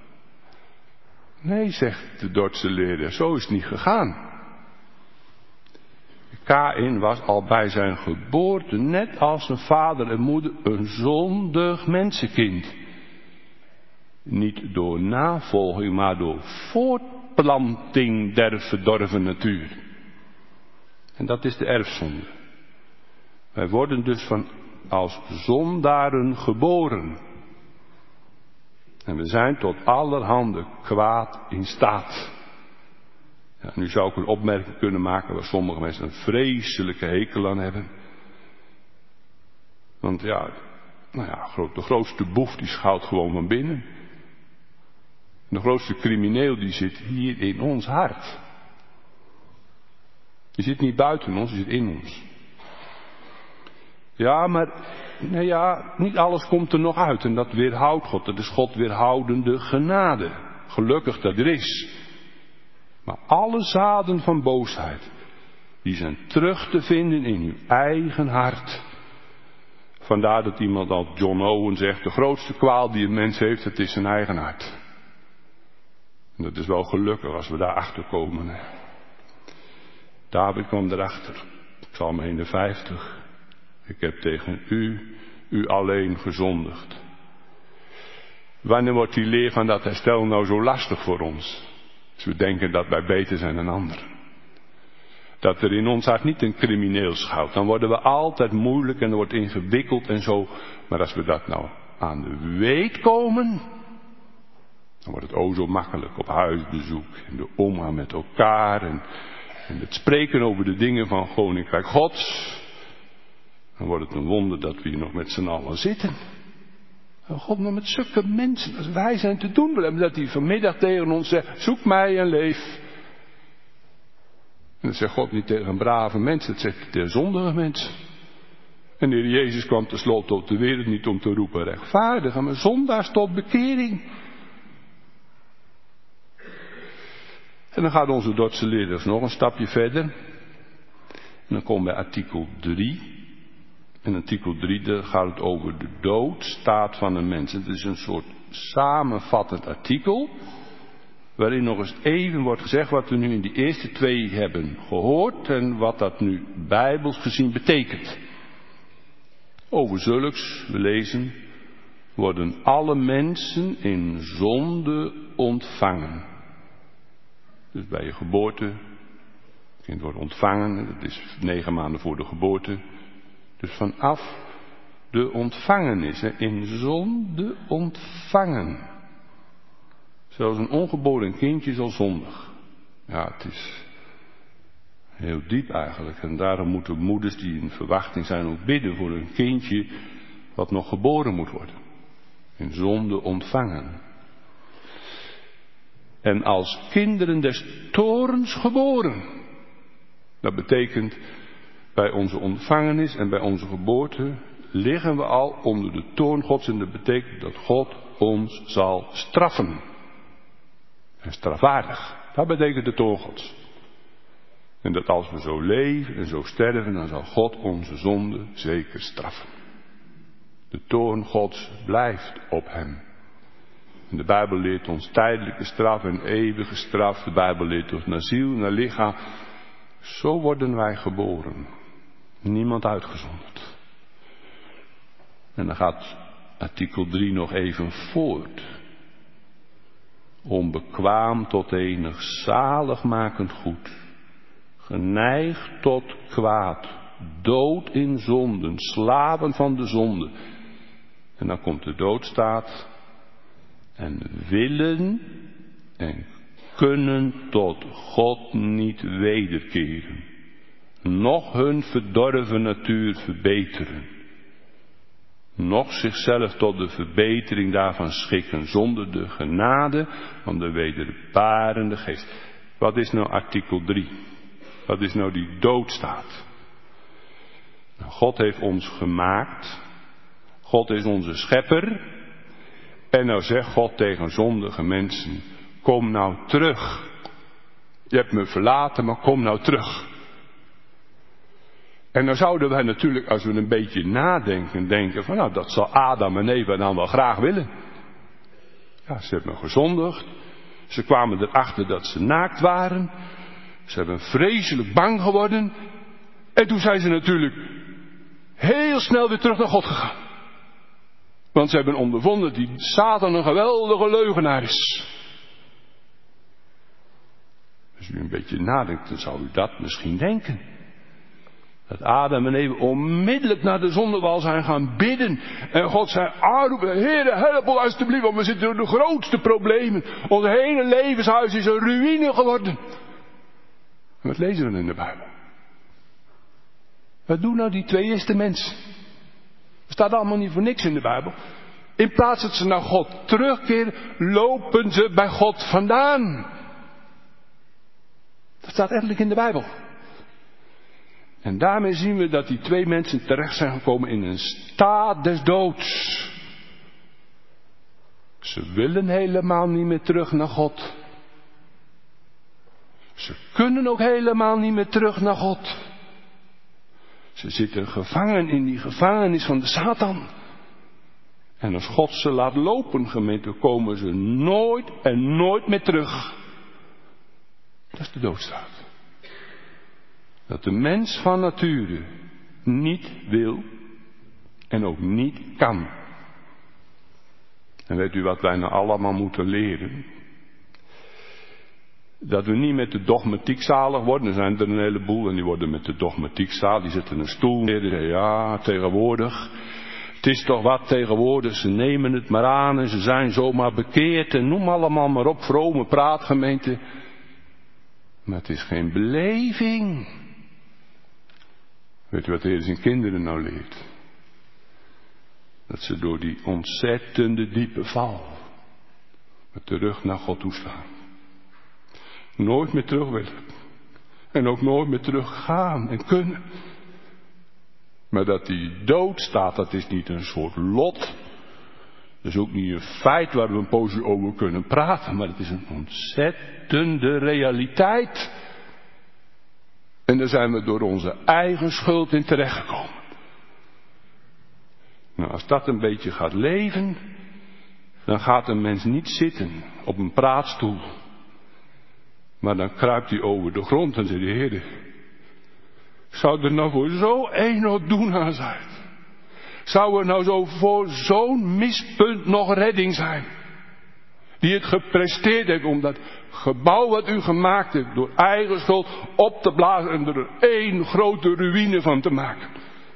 Speaker 1: Nee, zegt de Dordtse leraar, zo is het niet gegaan. Kaïn was al bij zijn geboorte, net als zijn vader en moeder, een zondig mensenkind. Niet door navolging, maar door voortplanting der verdorven natuur. En dat is de erfzonde. Wij worden dus van als zondaren geboren. En we zijn tot allerhande kwaad in staat. Ja, nu zou ik een opmerking kunnen maken waar sommige mensen een vreselijke hekel aan hebben. Want ja, nou ja, de grootste boef die schuilt gewoon van binnen. De grootste crimineel die zit hier in ons hart. Die zit niet buiten ons, die zit in ons. Ja, maar nou ja, niet alles komt er nog uit en dat weerhoudt God. Dat is God weerhoudende genade. Gelukkig dat er is. Maar alle zaden van boosheid, die zijn terug te vinden in uw eigen hart. Vandaar dat iemand als John Owen zegt, de grootste kwaal die een mens heeft, het is zijn eigen hart. En dat is wel gelukkig als we daar achter komen. Hè. David kwam erachter, Psalm eenenvijftig. Ik heb tegen u, u alleen gezondigd. Wanneer wordt die leer van dat herstel nou zo lastig voor ons? Dus we denken dat wij beter zijn dan anderen. Dat er in ons hart niet een crimineel schuilt. Dan worden we altijd moeilijk en er wordt ingewikkeld en zo. Maar als we dat nou aan de weet komen, dan wordt het o zo makkelijk op huisbezoek. En de omgang met elkaar en, en het spreken over de dingen van Koninkrijk Gods. Dan wordt het een wonder dat we hier nog met z'n allen zitten. En God, nog met zulke mensen als wij zijn te doen. Dat hij vanmiddag tegen ons zegt, zoek mij en leef. En dat zegt God niet tegen een brave mens, dat zegt hij tegen zondige mensen. En de Heer Jezus kwam tenslotte op de wereld niet om te roepen rechtvaardigen, maar zondaars tot bekering. En dan gaat onze Dordtse leraar nog een stapje verder. En dan komen we bij artikel drie. In artikel drie daar gaat het over de doodstaat van een mens. Het is een soort samenvattend artikel.
Speaker 3: waarin nog eens even wordt gezegd wat we nu in die eerste twee hebben gehoord en wat dat nu bijbels gezien betekent. Over zulks, we lezen, worden alle mensen in zonde ontvangen. Dus bij je geboorte, het kind wordt ontvangen, dat is negen maanden voor de geboorte. Dus vanaf de ontvangenis, in zonde ontvangen. Zelfs een ongeboren kindje is al zondig. Ja, het is heel diep eigenlijk. En daarom moeten moeders die in verwachting zijn ook bidden voor een kindje wat nog geboren moet worden. In zonde ontvangen. En als kinderen des toorns geboren. Dat betekent bij onze ontvangenis en bij onze geboorte liggen we al onder de toorn Gods. En dat betekent dat God ons zal straffen. En strafwaardig. Dat betekent de toorn Gods. En dat als we zo leven en zo sterven, dan zal God onze zonde zeker straffen. De toorn Gods blijft op hem. En de Bijbel leert ons tijdelijke straf en eeuwige straf. De Bijbel leert ons naar ziel, naar lichaam. Zo worden wij geboren. Niemand uitgezonderd. En dan gaat artikel drie nog even voort. Onbekwaam tot enig zaligmakend goed. Geneigd tot kwaad. Dood in zonden. Slaven van de zonde. En dan komt de doodstaat. En willen en kunnen tot God niet wederkeren. Noch hun verdorven natuur verbeteren. Noch zichzelf tot de verbetering daarvan schikken. Zonder de genade van de wederbarende geest. Wat is nou artikel drie? Wat is nou die doodstaat? Nou, God heeft ons gemaakt. God is onze schepper. En nou zegt God tegen zondige mensen, kom nou terug. Je hebt me verlaten, maar kom nou terug. En dan zouden wij natuurlijk, als we een beetje nadenken, denken van nou, dat zal Adam en Eva dan wel graag willen. Ja, ze hebben gezondigd. Ze kwamen erachter dat ze naakt waren. Ze hebben vreselijk bang geworden. En toen zijn ze natuurlijk heel snel weer terug naar God gegaan. Want ze hebben ondervonden dat die Satan een geweldige leugenaar is. Als u een beetje nadenkt, dan zou u dat misschien denken. Dat Adam en Eva onmiddellijk naar de zondewal zijn gaan bidden. En God zei, aanroepen, Heere, help ons alstublieft, want we zitten door de grootste problemen. Ons hele levenshuis is een ruïne geworden. En wat lezen we in de Bijbel? Wat doen nou die twee eerste mensen? Er staat allemaal niet voor niks in de Bijbel. In plaats dat ze naar God terugkeren, lopen ze bij God vandaan. Dat staat eigenlijk in de Bijbel. En daarmee zien we dat die twee mensen terecht zijn gekomen in een staat des doods. Ze willen helemaal niet meer terug naar God. Ze kunnen ook helemaal niet meer terug naar God. Ze zitten gevangen in die gevangenis van de Satan. En als God ze laat lopen, gemeente, komen ze nooit en nooit meer terug. Dat is de doodstaat. Dat de mens van nature niet wil en ook niet kan. En weet u wat wij nou allemaal moeten leren? Dat we niet met de dogmatiek zalig worden. Er zijn er een heleboel en die worden met de dogmatiek zalig. Die zetten een stoel neer. Die zeggen, ja, tegenwoordig. Het is toch wat tegenwoordig. Ze nemen het maar aan en ze zijn zomaar bekeerd. En noem allemaal maar op, vrome praatgemeente. Maar het is geen beleving. Weet u wat de Heer zijn kinderen nou leert? Dat ze door die ontzettende diepe val met de rug naar God toe staan. Nooit meer terug willen. En ook nooit meer terug gaan en kunnen. Maar dat die dood staat, dat is niet een soort lot. Dat is ook niet een feit waar we een poosje over kunnen praten. Maar het is een ontzettende realiteit. En daar zijn we door onze eigen schuld in terechtgekomen. Nou, als dat een beetje gaat leven, dan gaat een mens niet zitten op een praatstoel Maar dan kruipt hij over de grond en zegt de Heer, zou er nou voor zo één nog doen aan zijn? Zou er nou zo voor zo'n mispunt nog redding zijn? Die het gepresteerd heeft om dat gebouw wat u gemaakt hebt door eigen schuld op te blazen en er één grote ruïne van te maken.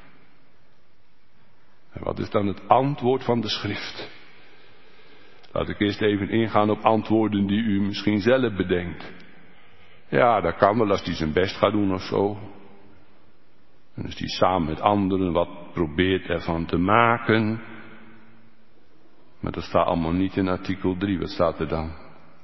Speaker 3: En wat is dan het antwoord van de schrift? Laat ik eerst even ingaan op antwoorden die u misschien zelf bedenkt. Ja, dat kan wel als hij zijn best gaat doen of zo. En als hij samen met anderen wat probeert ervan te maken. Maar dat staat allemaal niet in artikel drie. Wat staat er dan?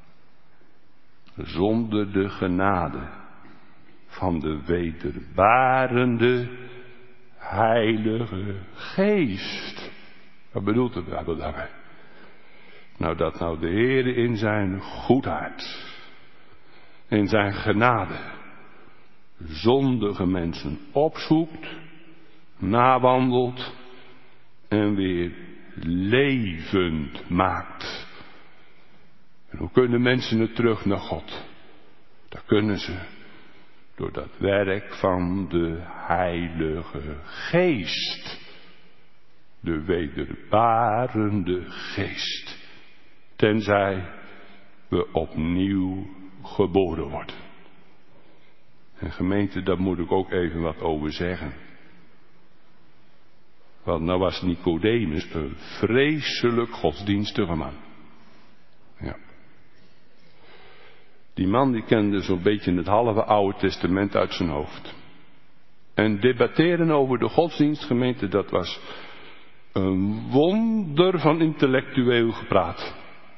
Speaker 3: Zonder de genade van de wederbarende Heilige Geest. Wat bedoelt de Bijbel daarbij? Nou, dat nou de Heer in zijn goedheid, in zijn genade, zondige mensen opzoekt, nawandelt en weer levend maakt. En hoe kunnen mensen het terug naar God? Dat kunnen ze door dat werk van de Heilige Geest. De wederbarende Geest. Tenzij we opnieuw geboren worden. En gemeente, daar moet ik ook even wat over zeggen. Want nou was Nicodemus een vreselijk godsdienstige man. Ja. Die man die kende zo'n beetje het halve Oude Testament uit zijn hoofd. En debatteren over de godsdienstgemeente, dat was een wonder van intellectueel gepraat.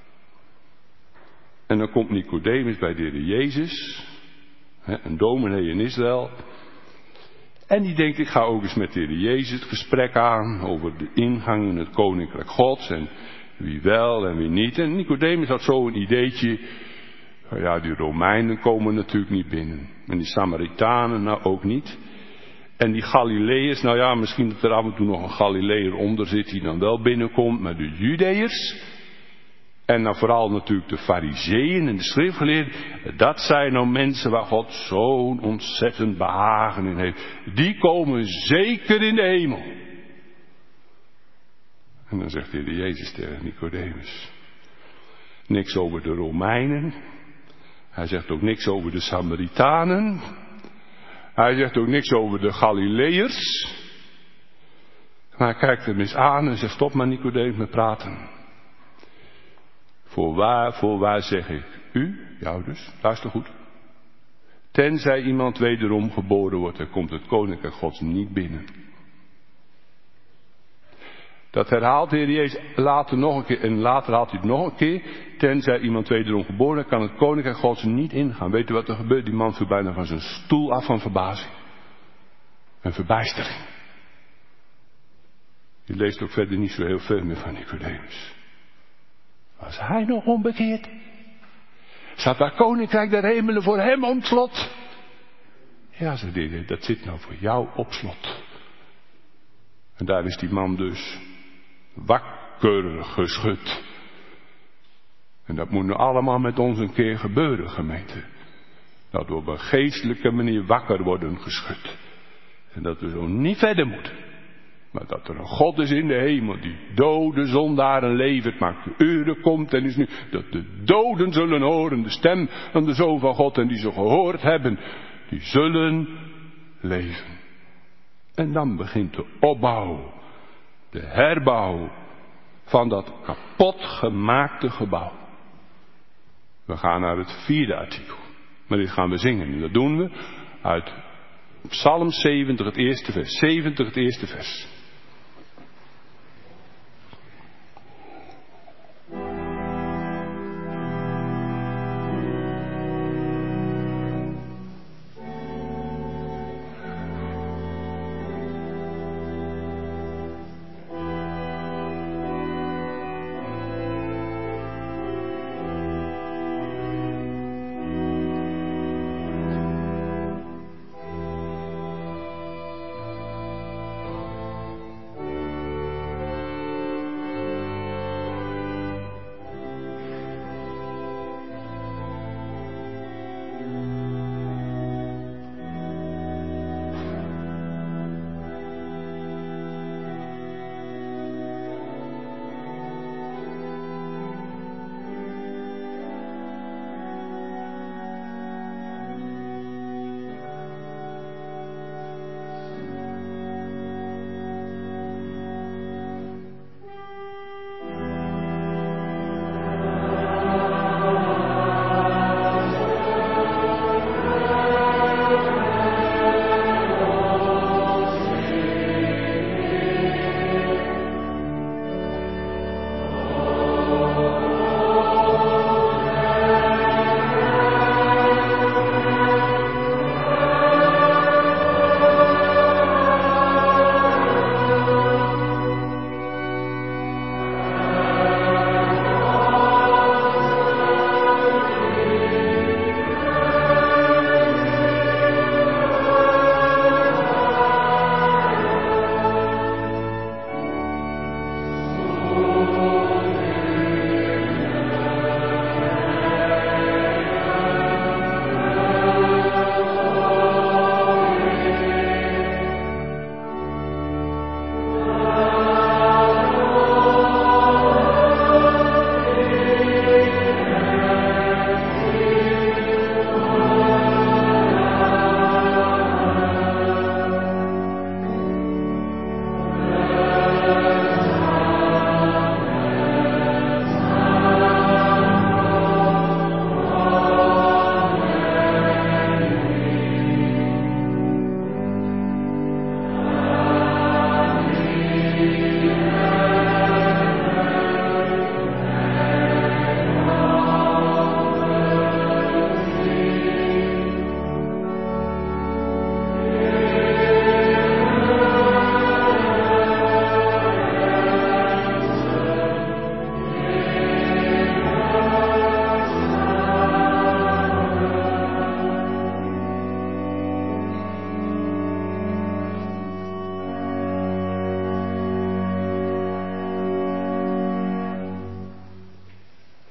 Speaker 3: En dan komt Nicodemus bij de Heer Jezus, een dominee in Israël. En die denkt, ik ga ook eens met de Heer Jezus het gesprek aan over de ingang in het koninkrijk Gods en wie wel en wie niet. En Nicodemus had zo een ideetje. Ja, die Romeinen komen natuurlijk niet binnen. En die Samaritanen nou ook niet. En die Galileërs, nou ja, misschien dat er af en toe nog een Galileër onder zit die dan wel binnenkomt. Maar de Judeërs, en dan vooral natuurlijk de Farizeeën en de schriftgeleerden, dat zijn nou mensen waar God zo'n ontzettend behagen in heeft. Die komen zeker in de hemel. En dan zegt de Heer Jezus tegen Nicodemus, niks over de Romeinen. Hij zegt ook niks over de Samaritanen. Hij zegt ook niks over de Galileërs. Maar hij kijkt hem eens aan en zegt, stop maar Nicodemus met praten. Voorwaar, voorwaar zeg ik u, jou dus, luister goed. Tenzij iemand wederom geboren wordt, dan komt het koninkrijk Gods niet binnen. Dat herhaalt de Heer Jezus later nog een keer. En later haalt hij het nog een keer. Tenzij iemand wederom geboren, kan het koninkrijk Gods niet ingaan. Weet u wat er gebeurt? Die man viel bijna van zijn stoel af van verbazing. En verbijstering. Je leest ook verder niet zo heel veel meer van Nicodemus. Was hij nog onbekeerd? Zat dat koninkrijk der hemelen voor hem op slot? Ja, zei de Heer, dat zit nou voor jou op slot. En daar is die man dus wakker geschud. En dat moet nu allemaal met ons een keer gebeuren, gemeente. Dat we op een geestelijke manier wakker worden geschud. En dat we zo niet verder moeten. Maar dat er een God is in de hemel die dode zondaren levend maakt. De uren komt en is nu dat de doden zullen horen de stem van de Zoon van God. En die ze gehoord hebben, die zullen leven. En dan begint de opbouw, de herbouw van dat kapot gemaakte gebouw. We gaan naar het vierde artikel. Maar dit gaan we zingen. En dat doen we uit Psalm zeventig, het eerste vers. zeventig, het eerste vers.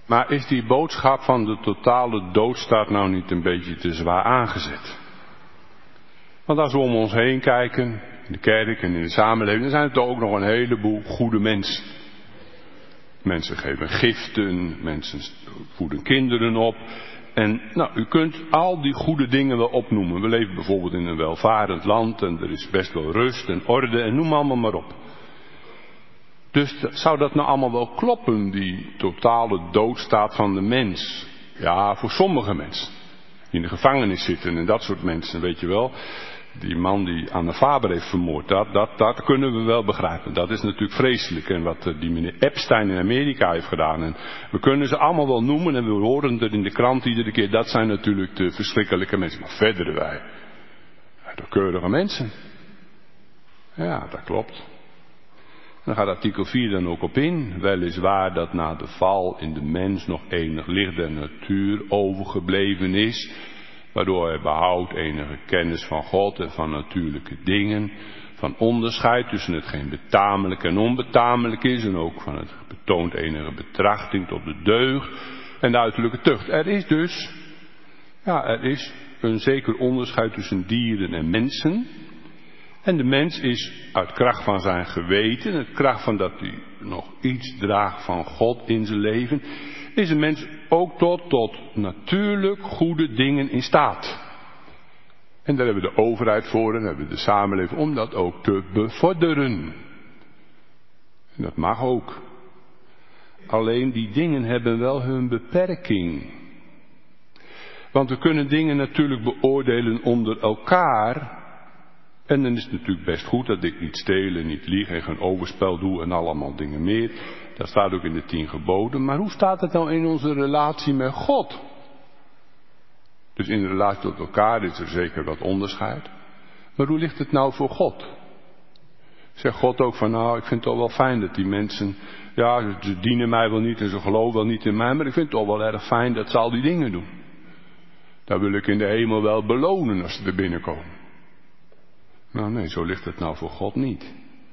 Speaker 3: Maar is die boodschap van de totale doodstaat nou niet een beetje te zwaar aangezet? Want als we om ons heen kijken, in de kerk en in de samenleving, dan zijn er toch ook nog een heleboel goede mensen. Mensen geven giften, mensen voeden kinderen op. En nou, u kunt al die goede dingen wel opnoemen. We leven bijvoorbeeld in een welvarend land en er is best wel rust en orde en noem allemaal maar op. Dus zou dat nou allemaal wel kloppen, die totale doodstaat van de mens? Ja, voor sommige mensen. Die in de gevangenis zitten en dat soort mensen, weet je wel. Die man die Anne Faber heeft vermoord, dat, dat, dat kunnen we wel begrijpen. Dat is natuurlijk vreselijk. En wat die meneer Epstein in Amerika heeft gedaan. En we kunnen ze allemaal wel noemen en we horen er in de krant iedere keer. Dat zijn natuurlijk de verschrikkelijke mensen. Maar verder wij, de keurige mensen. Ja, dat klopt. Dan gaat artikel vier dan ook op in. Weliswaar dat na de val in de mens nog enig licht der natuur overgebleven is. Waardoor hij behoudt enige kennis van God en van natuurlijke dingen. Van onderscheid tussen hetgeen betamelijk en onbetamelijk is. En ook van het betoont enige betrachting tot de deugd en de uiterlijke tucht. Er is dus, ja, er is een zeker onderscheid tussen dieren en mensen. En de mens is uit kracht van zijn geweten, uit kracht van dat hij nog iets draagt van God in zijn leven, is een mens ook tot, tot natuurlijk goede dingen in staat. En daar hebben we de overheid voor en hebben we de samenleving om dat ook te bevorderen. En dat mag ook. Alleen die dingen hebben wel hun beperking. Want we kunnen dingen natuurlijk beoordelen onder elkaar. En dan is het natuurlijk best goed dat ik niet stelen, niet lieg en geen overspel doe en allemaal dingen meer. Dat staat ook in de tien geboden. Maar hoe staat het nou in onze relatie met God? Dus in de relatie tot elkaar is er zeker wat onderscheid. Maar hoe ligt het nou voor God? Zegt God ook van, nou, ik vind het toch wel fijn dat die mensen, ja, ze dienen mij wel niet en ze geloven wel niet in mij, maar ik vind het toch wel erg fijn dat ze al die dingen doen. Daar wil ik in de hemel wel belonen als ze er binnenkomen. Nou nee, zo ligt het nou voor God niet.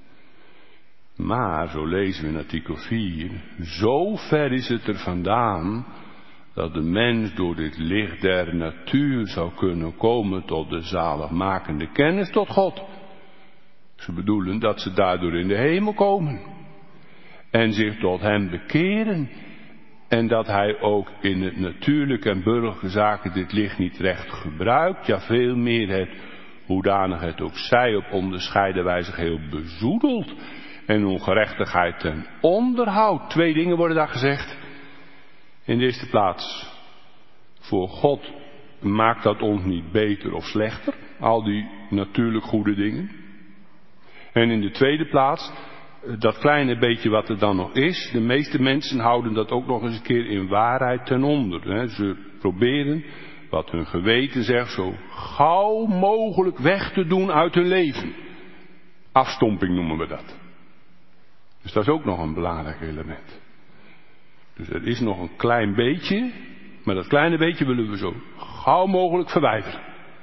Speaker 3: Maar, zo lezen we in artikel vier, zo ver is het er vandaan dat de mens door dit licht der natuur zou kunnen komen tot de zaligmakende kennis tot God. Ze bedoelen dat ze daardoor in de hemel komen en zich tot hem bekeren en dat hij ook in het natuurlijke en burgerlijke zaken dit licht niet recht gebruikt, ja veel meer het, hoedanig het ook zij, op onderscheiden wijze heel bezoedeld en ongerechtigheid ten onderhoud. Twee dingen worden daar gezegd. In de eerste plaats, voor God maakt dat ons niet beter of slechter, al die natuurlijk goede dingen. En in de tweede plaats, dat kleine beetje wat er dan nog is, de meeste mensen houden dat ook nog eens een keer in waarheid ten onder. Ze proberen, wat hun geweten zegt, zo gauw mogelijk weg te doen uit hun leven. Afstomping noemen we dat. Dus dat is ook nog een belangrijk element. Dus er is nog een klein beetje, maar dat kleine beetje willen we zo gauw mogelijk verwijderen.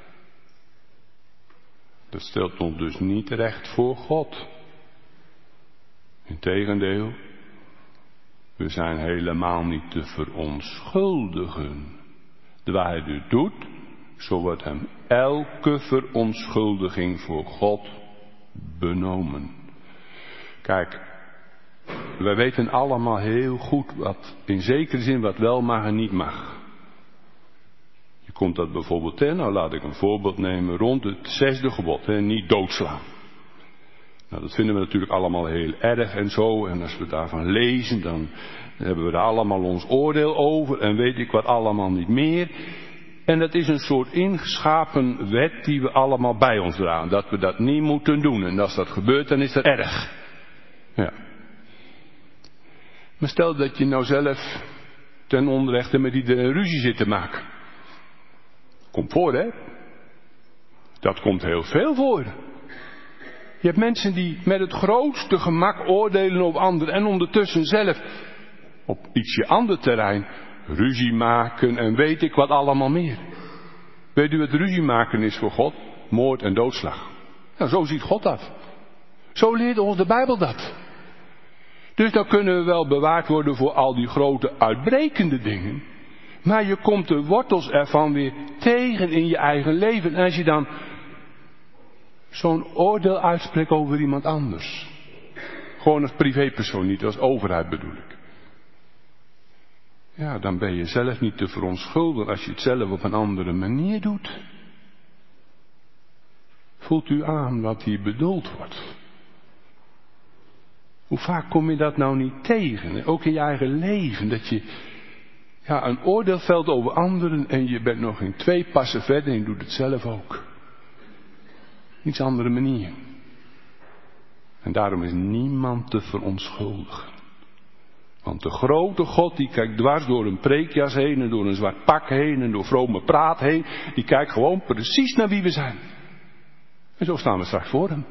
Speaker 3: Dat stelt ons dus niet recht voor God. Integendeel, we zijn helemaal niet te verontschuldigen. De waarheid u doet, zo wordt hem elke verontschuldiging voor God benomen. Kijk, wij weten allemaal heel goed wat, in zekere zin, wat wel mag en niet mag. Je komt dat bijvoorbeeld tegen, nou laat ik een voorbeeld nemen, rond het zesde gebod, hè, niet doodslaan. Nou, dat vinden we natuurlijk allemaal heel erg en zo, en als we daarvan lezen, dan hebben we daar allemaal ons oordeel over en weet ik wat allemaal niet meer. En dat is een soort ingeschapen wet die we allemaal bij ons dragen, dat we dat niet moeten doen. En als dat gebeurt, dan is dat erg. Ja. Maar stel dat je nou zelf ten onrechte met iedereen ruzie zit te maken. Komt voor, hè? Dat komt heel veel voor. Je hebt mensen die met het grootste gemak oordelen op anderen en ondertussen zelf op ietsje ander terrein ruzie maken en weet ik wat allemaal meer. Weet u wat ruzie maken is voor God? Moord en doodslag. Nou, zo ziet God dat. Zo leert ons de Bijbel dat. Dus dan kunnen we wel bewaard worden voor al die grote uitbrekende dingen. Maar je komt de wortels ervan weer tegen in je eigen leven. En als je dan zo'n oordeel uitspreekt over iemand anders. Gewoon als privépersoon, niet als overheid bedoel ik. Ja, dan ben je zelf niet te verontschuldigen als je het zelf op een andere manier doet. Voelt u aan wat hier bedoeld wordt? Hoe vaak kom je dat nou niet tegen? Ook in je eigen leven. Dat je ja, een oordeel velt over anderen en je bent nog in twee passen verder en je doet het zelf ook. Iets andere manier. En daarom is niemand te verontschuldigen. Want de grote God die kijkt dwars door een preekjas heen en door een zwart pak heen en door vrome praat heen. Die kijkt gewoon precies naar wie we zijn. En zo staan we straks voor hem.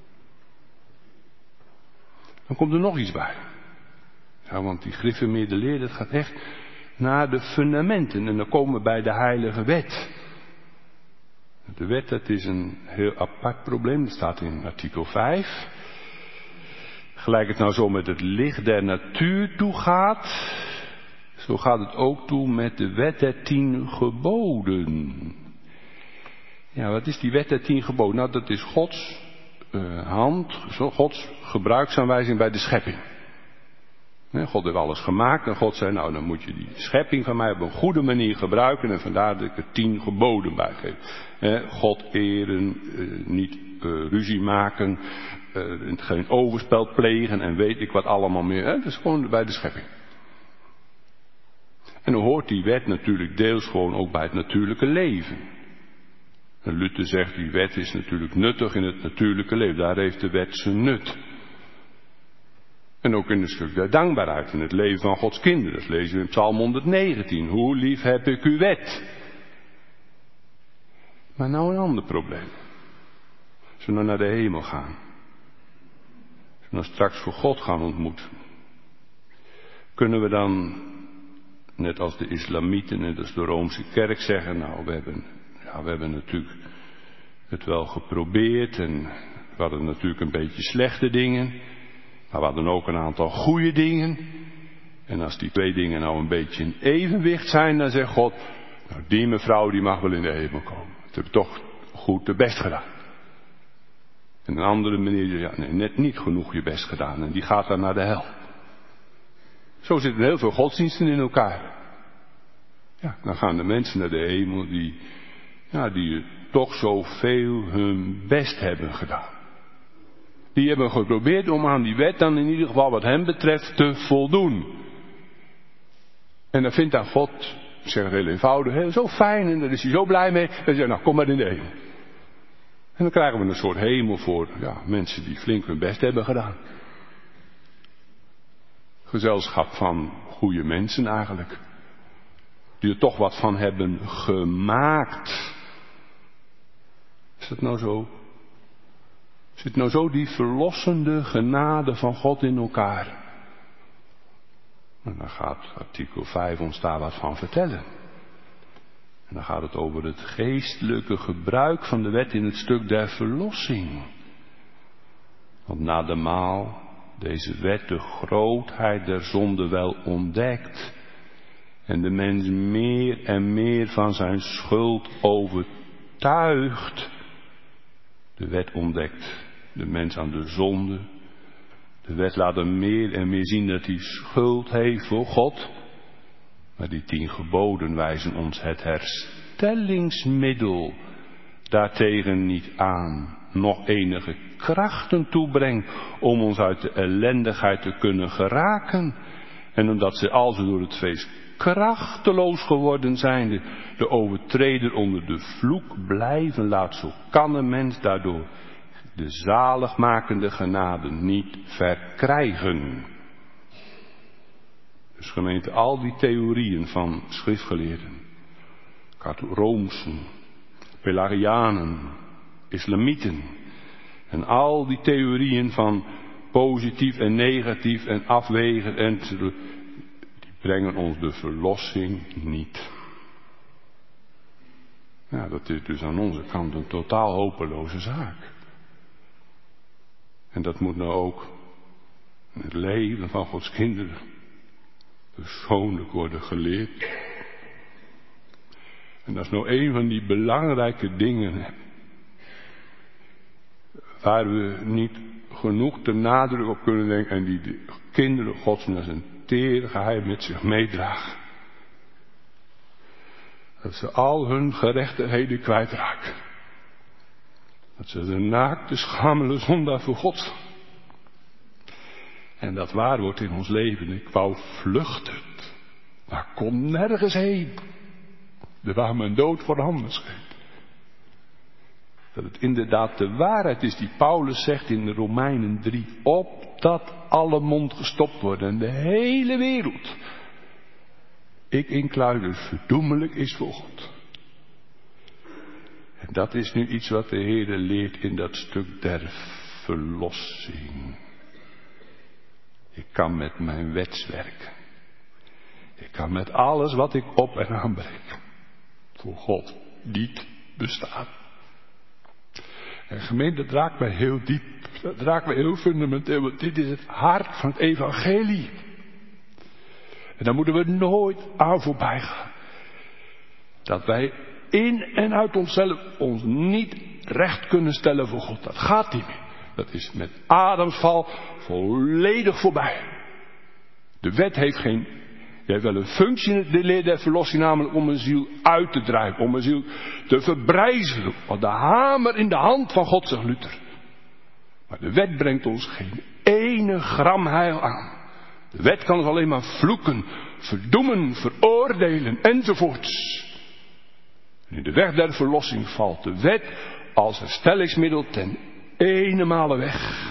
Speaker 3: Dan komt er nog iets bij. Ja, want die gereformeerde leer, dat gaat echt naar de fundamenten. En dan komen we bij de heilige wet. De wet, dat is een heel apart probleem. Dat staat in artikel vijf. Gelijk het nou zo met het licht der natuur toegaat, zo gaat het ook toe met de wet der tien geboden. Ja, wat is die wet der tien geboden? Nou, dat is Gods uh, hand, Gods gebruiksaanwijzing bij de schepping. God heeft alles gemaakt en God zei, nou dan moet je die schepping van mij op een goede manier gebruiken en vandaar dat ik er tien geboden bij geef. God eren, niet ruzie maken, geen overspel plegen en weet ik wat allemaal meer. Dat is gewoon bij de schepping. En dan hoort die wet natuurlijk deels gewoon ook bij het natuurlijke leven. En Luther zegt, die wet is natuurlijk nuttig in het natuurlijke leven. Daar heeft de wet zijn nut. En ook in het stuk der dankbaarheid, in het leven van Gods kinderen. Dat lezen we in Psalm honderdnegentien. Hoe lief heb ik uw wet. Maar nou een ander probleem. Als we nou naar de hemel gaan. Als we nou straks voor God gaan ontmoeten. Kunnen we dan, net als de islamieten, net als de Roomse kerk zeggen. Nou, we hebben, ja, we hebben natuurlijk het wel geprobeerd. En we hadden natuurlijk een beetje slechte dingen. Maar we hadden ook een aantal goede dingen. En als die twee dingen nou een beetje in evenwicht zijn, dan zegt God, nou die mevrouw die mag wel in de hemel komen. Het heb toch goed de best gedaan. En een andere meneer, ja nee, net niet genoeg je best gedaan. En die gaat dan naar de hel. Zo zitten heel veel godsdiensten in elkaar. Ja, dan gaan de mensen naar de hemel die, ja, die toch zoveel hun best hebben gedaan. Die hebben geprobeerd om aan die wet dan in ieder geval wat hem betreft te voldoen. En dan vindt dan God, ik zeg het heel eenvoudig, heel, zo fijn en daar is hij zo blij mee. En dan zegt hij, nou kom maar in de hemel. En dan krijgen we een soort hemel voor ja, mensen die flink hun best hebben gedaan. Gezelschap van goede mensen eigenlijk. Die er toch wat van hebben gemaakt. Is dat nou zo? Zit nou zo die verlossende genade van God in elkaar? En dan gaat artikel vijf ons daar wat van vertellen. En dan gaat het over het geestelijke gebruik van de wet in het stuk der verlossing. Want na de maal deze wet de grootheid der zonde wel ontdekt. En de mens meer en meer van zijn schuld overtuigt. De wet ontdekt de mens aan de zonde. De wet laat hem meer en meer zien dat hij schuld heeft voor God. Maar die tien geboden wijzen ons het herstellingsmiddel daartegen niet aan. Nog enige krachten toebrengt om ons uit de ellendigheid te kunnen geraken. En omdat ze als we door het feest krachteloos geworden zijn, de, de overtreder onder de vloek blijven laat, zo kan een mens daardoor de zaligmakende genade niet verkrijgen. Dus gemeente, al die theorieën van schriftgeleerden, Roomsen, Pelagianen, Islamieten en al die theorieën van positief en negatief en afwegen en die brengen ons de verlossing niet. Ja, dat is dus aan onze kant een totaal hopeloze zaak. En dat moet nou ook in het leven van Gods kinderen persoonlijk worden geleerd. En dat is nou een van die belangrijke dingen waar we niet genoeg de nadruk op kunnen denken en die de kinderen Gods als een tere geheim met zich meedragen. Dat ze al hun gerechtigheden kwijtraken. Dat ze de naakte, schamele zondaar voor God staan. En dat waar wordt in ons leven. Ik wou vluchten, maar kon nergens heen. Er waar mijn dood voorhanden scheen. Dat het inderdaad de waarheid is die Paulus zegt in de Romeinen drie. Opdat alle mond gestopt wordt en de hele wereld, ik incluis, verdoemelijk is voor God. En dat is nu iets wat de Heer leert in dat stuk der verlossing. Ik kan met mijn wetswerken. Ik kan met alles wat ik op en aanbreng voor God niet bestaan. En gemeente, dat raakt mij heel diep. Dat raakt mij heel fundamenteel. Want dit is het hart van het evangelie. En daar moeten we nooit aan voorbij gaan. Dat wij in en uit onszelf ons niet recht kunnen stellen voor God. Dat gaat niet meer. Dat is met Adams val volledig voorbij. De wet heeft geen, die heeft wel een functie in de leer der verlossing, namelijk om een ziel uit te drijven, om een ziel te verbrijzelen. Want de hamer in de hand van God, zegt Luther. Maar de wet brengt ons geen ene gram heil aan. De wet kan ons alleen maar vloeken, verdoemen, veroordelen enzovoorts. En in de weg der verlossing valt de wet als herstellingsmiddel ten ene male weg.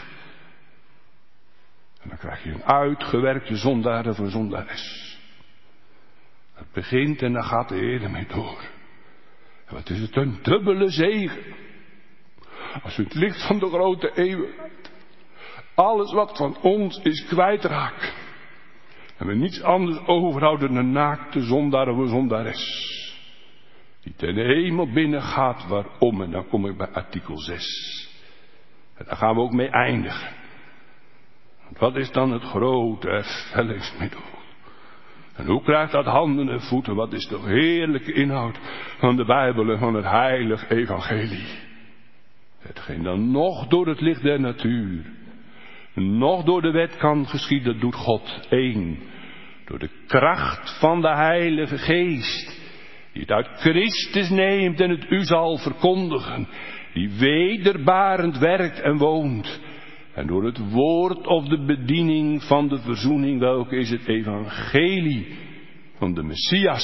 Speaker 3: En dan krijg je een uitgewerkte zondaar of een zondares. Het begint en dan gaat de Heer ermee door. En wat is het een dubbele zegen. Als we het licht van de grote eeuwigheid, alles wat van ons is kwijtraken. En we niets anders overhouden dan een naakte zondaar of een zondares. Die ten hemel binnengaat, waarom? En dan kom ik bij artikel zes. En daar gaan we ook mee eindigen. Want wat is dan het grote herstellingsmiddel? En hoe krijgt dat handen en voeten? Wat is de heerlijke inhoud van de Bijbel en van het heilig evangelie? Hetgeen dan nog door het licht der natuur, nog door de wet kan geschieden, dat doet God. Eén, door de kracht van de Heilige Geest, die het uit Christus neemt en het u zal verkondigen, die wederbarend werkt en woont. En door het woord of de bediening van de verzoening, welke is het evangelie van de Messias.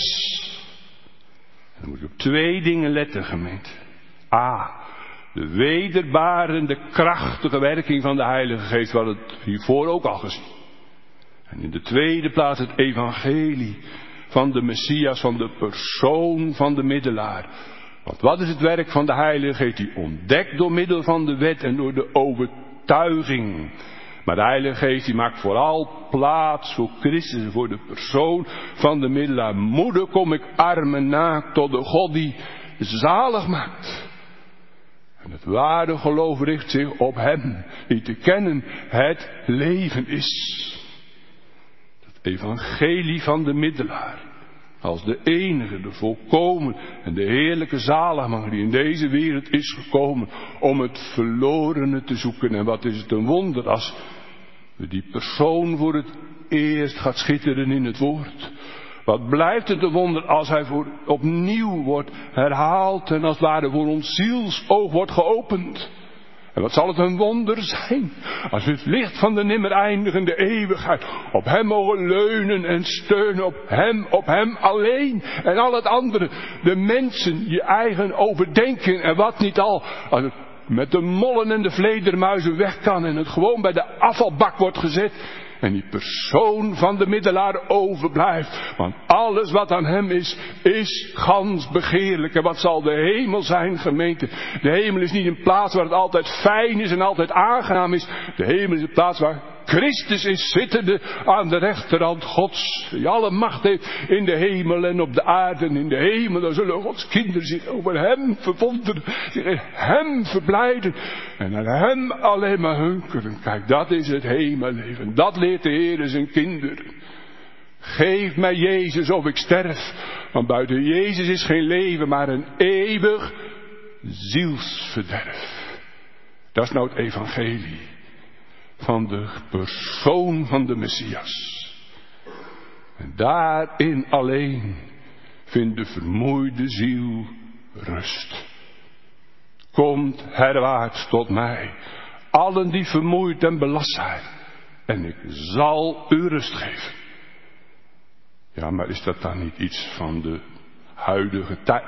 Speaker 3: En dan moet je op twee dingen letten, gemeente. A, de wederbarende, krachtige werking van de Heilige Geest, we hadden het hiervoor ook al gezien. En in de tweede plaats het evangelie van de Messias, van de persoon van de middelaar. Want wat is het werk van de Heilige Geest? Die ontdekt door middel van de wet en door de overtuiging. Maar de Heilige Geest die maakt vooral plaats voor Christus en voor de persoon van de middelaar. Moeder, kom ik arm en naakt tot de God die zalig maakt. En het ware geloof richt zich op Hem, die te kennen het leven is. Het evangelie van de middelaar. Als de enige, de volkomen en de heerlijke zaligmaker die in deze wereld is gekomen om het verlorene te zoeken. En wat is het een wonder als die persoon voor het eerst gaat schitteren in het woord. Wat blijft het een wonder als hij voor opnieuw wordt herhaald en als het ware voor ons zielsoog wordt geopend. En wat zal het een wonder zijn als we het licht van de nimmer eindigende eeuwigheid op Hem mogen leunen en steunen, op Hem, op Hem alleen. En al het andere, de mensen, je eigen overdenken en wat niet al, als het met de mollen en de vledermuizen weg kan en het gewoon bij de afvalbak wordt gezet. En die persoon van de middelaar overblijft. Want alles wat aan hem is, is gans begeerlijk. En wat zal de hemel zijn, gemeente? De hemel is niet een plaats waar het altijd fijn is en altijd aangenaam is. De hemel is een plaats waar Christus is zittende aan de rechterhand Gods, die alle macht heeft in de hemel en op de aarde en in de hemel. Dan zullen Gods kinderen zich over hem verwonderen, zich in hem verblijden en aan hem alleen maar hunkeren. Kijk, dat is het hemelleven. Dat leert de Heer zijn kinderen. Geef mij Jezus of ik sterf, want buiten Jezus is geen leven, maar een eeuwig zielsverderf. Dat is nou het evangelie van de persoon van de Messias. En daarin alleen vindt de vermoeide ziel rust. Komt herwaarts tot mij, allen die vermoeid en belast zijn, en ik zal u rust geven. Ja, maar is dat dan niet iets van de huidige tijd?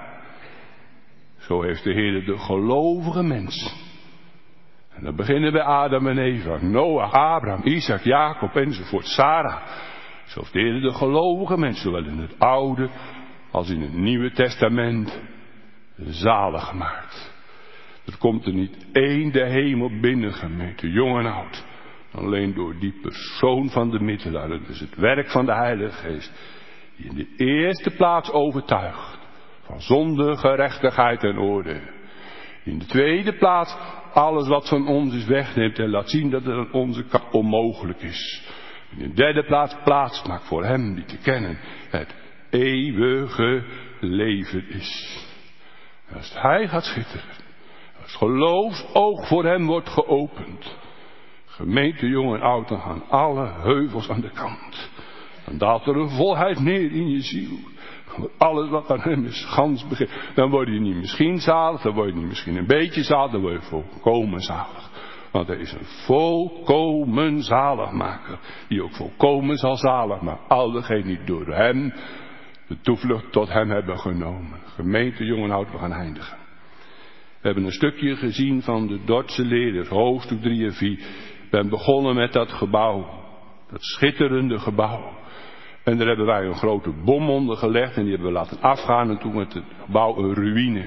Speaker 3: Zo heeft de Heer de gelovige mens. En dan beginnen bij Adam en Eva, Noach, Abraham, Isaac, Jacob enzovoort, Sarah. Zo heeft de Heer de gelovige mens, zowel in het Oude als in het Nieuwe Testament, zalig gemaakt. Er komt er niet één de hemel binnen, gemeente, jong en oud. Alleen door die persoon van de middelaar. Dat is het werk van de Heilige Geest. Die in de eerste plaats overtuigt van zonde, gerechtigheid en oordeel. In de tweede plaats alles wat van ons is wegneemt en laat zien dat het aan onze kant onmogelijk is. In de derde plaats plaats maakt voor hem die te kennen het eeuwige leven is. En als hij gaat schitteren, als geloofsoog voor hem wordt geopend, gemeente jong en oud, dan gaan alle heuvels aan de kant. Dan daalt er een volheid neer in je ziel. Alles wat aan hem is, gans begint. Dan word je niet misschien zalig, dan word je niet misschien een beetje zalig, dan word je volkomen zalig. Want er is een volkomen zaligmaker, die ook volkomen zal zalig maken. Al degenen die door hem de toevlucht tot hem hebben genomen. Gemeente jong en oud, we gaan eindigen. We hebben een stukje gezien van de Dordtse leerders, hoofdstuk drie en vier. We zijn begonnen met dat gebouw, dat schitterende gebouw. En daar hebben wij een grote bom onder gelegd en die hebben we laten afgaan en toen werd het gebouw een ruïne.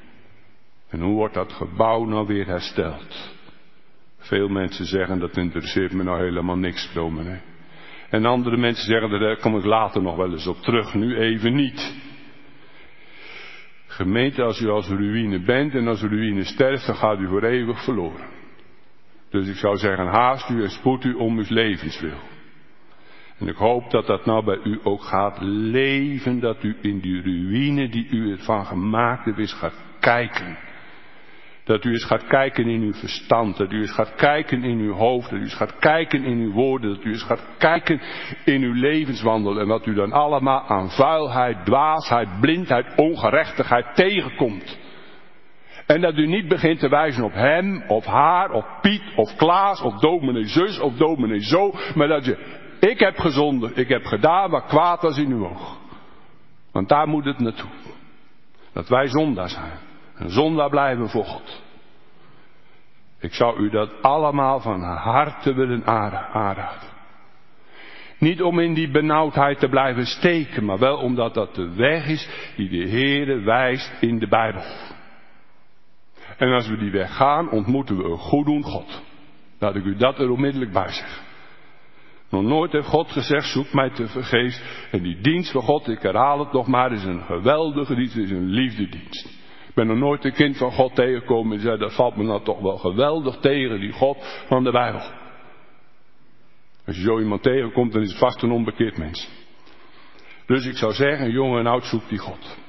Speaker 3: En hoe wordt dat gebouw nou weer hersteld? Veel mensen zeggen dat interesseert me nou helemaal niks, dominee. En andere mensen zeggen daar kom ik later nog wel eens op terug, nu even niet. Gemeente, als u als ruïne bent en als ruïne sterft, dan gaat u voor eeuwig verloren. Dus ik zou zeggen, haast u en spoed u om uw levenswil. En ik hoop dat dat nou bij u ook gaat leven, dat u in die ruïne die u ervan gemaakt hebt eens gaat kijken. Dat u eens gaat kijken in uw verstand, dat u eens gaat kijken in uw hoofd, dat u eens gaat kijken in uw woorden, dat u eens gaat kijken in uw levenswandel en wat u dan allemaal aan vuilheid, dwaasheid, blindheid, ongerechtigheid tegenkomt. En dat u niet begint te wijzen op hem, of haar, of Piet, of Klaas, of dominee zus, of dominee zo, maar dat je, ik heb gezondigd, ik heb gedaan wat kwaad was in uw oog. Want daar moet het naartoe. Dat wij zondaar zijn. En zondaar blijven voor God. Ik zou u dat allemaal van harte willen aanraden. Niet om in die benauwdheid te blijven steken, maar wel omdat dat de weg is die de Heere wijst in de Bijbel. En als we die weg gaan, ontmoeten we een goeddoen God. Laat ik u dat er onmiddellijk bij zeggen. Nog nooit heeft God gezegd, zoek mij te vergeefs. En die dienst van God, ik herhaal het nog maar, is een geweldige dienst, is een liefdedienst. Ik ben nog nooit een kind van God tegengekomen en zei, dat valt me nou toch wel geweldig tegen, die God van de Bijbel. Als je zo iemand tegenkomt, dan is het vast een onbekeerd mens. Dus ik zou zeggen, jong en oud, zoek die God.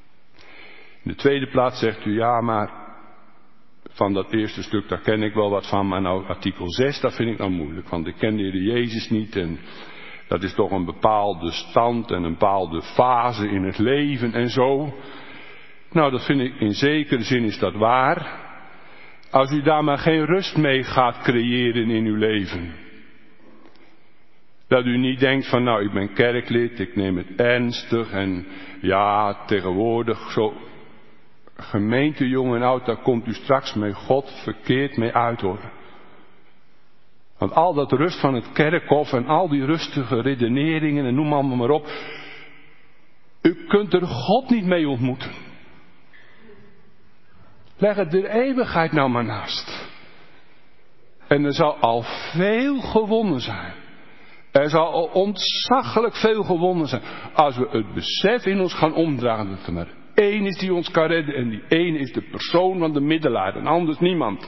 Speaker 3: In de tweede plaats zegt u, ja maar, van dat eerste stuk, daar ken ik wel wat van, maar nou artikel zes, dat vind ik nou moeilijk, want ik ken de Heer Jezus niet en dat is toch een bepaalde stand en een bepaalde fase in het leven en zo. Nou, dat vind ik in zekere zin is dat waar, als u daar maar geen rust mee gaat creëren in uw leven. Dat u niet denkt van, nou, ik ben kerklid, ik neem het ernstig en ja, tegenwoordig zo. Gemeente, jong en oud, daar komt u straks mee God verkeerd mee uit hoor. Want al dat rust van het kerkhof en al die rustige redeneringen en noem allemaal maar op. U kunt er God niet mee ontmoeten. Leg het de eeuwigheid nou maar naast. En er zal al veel gewonnen zijn. Er zal al ontzaglijk veel gewonnen zijn. Als we het besef in ons gaan omdragen dat er maar één is die ons kan redden. En die één is de persoon van de middelaar en anders niemand.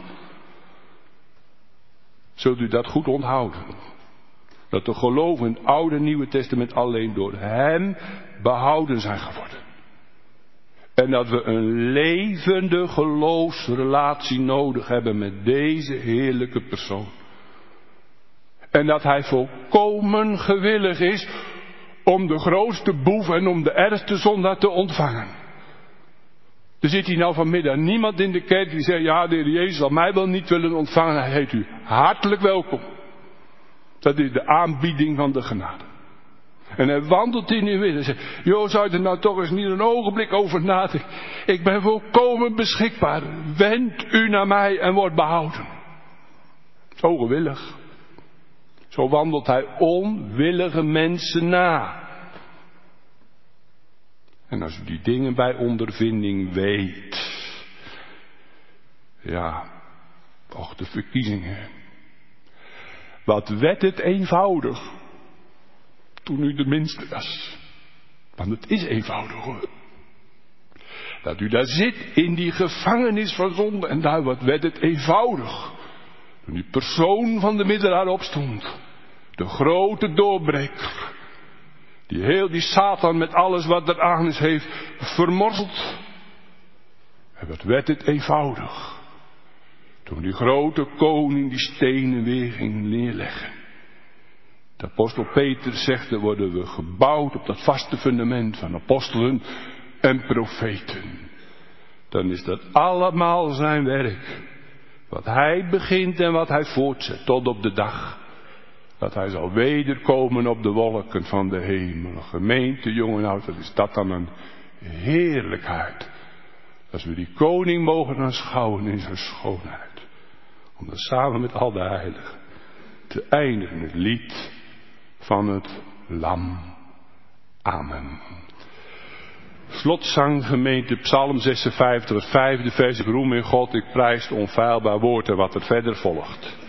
Speaker 3: Zult u dat goed onthouden. Dat de geloven in het Oude en Nieuwe Testament alleen door hem behouden zijn geworden. En dat we een levende geloofsrelatie nodig hebben met deze heerlijke persoon. En dat hij volkomen gewillig is om de grootste boef en om de ergste zondaar te ontvangen. Er zit hier nou vanmiddag niemand in de kerk die zegt, ja, de Heer Jezus zal mij wel niet willen ontvangen. Hij heet u hartelijk welkom. Dat is de aanbieding van de genade. En hij wandelt in uw midden en zegt, joh, zou je er nou toch eens niet een ogenblik over nadenken. Ik ben volkomen beschikbaar. Wend u naar mij en word behouden. Zo gewillig. Zo wandelt hij onwillige mensen na. En als u die dingen bij ondervinding weet. Ja, och de verkiezingen. Wat werd het eenvoudig. Toen u de minste was. Want het is eenvoudig hoor. Dat u daar zit in die gevangenis van zonde. En daar wat werd het eenvoudig. Toen die persoon van de middelaar opstond. De grote doorbreker. Die heel die Satan met alles wat er aan is heeft vermorzeld. En wat werd het eenvoudig. Toen die grote koning die stenen weer ging neerleggen. De apostel Peter zegt, er worden we gebouwd op dat vaste fundament van apostelen en profeten. Dan is dat allemaal zijn werk. Wat hij begint en wat hij voortzet tot op de dag. Dat hij zal wederkomen op de wolken van de hemel. Gemeente, jongen, nou, dat is dat dan een heerlijkheid. Als we die koning mogen aanschouwen in zijn schoonheid. Om dan samen met al de heiligen te eindigen het lied van het lam. Amen. Slotzang gemeente Psalm zesenvijftig, het vijfde vers. Ik roem in God, ik prijs het onfeilbaar woord en wat er verder volgt.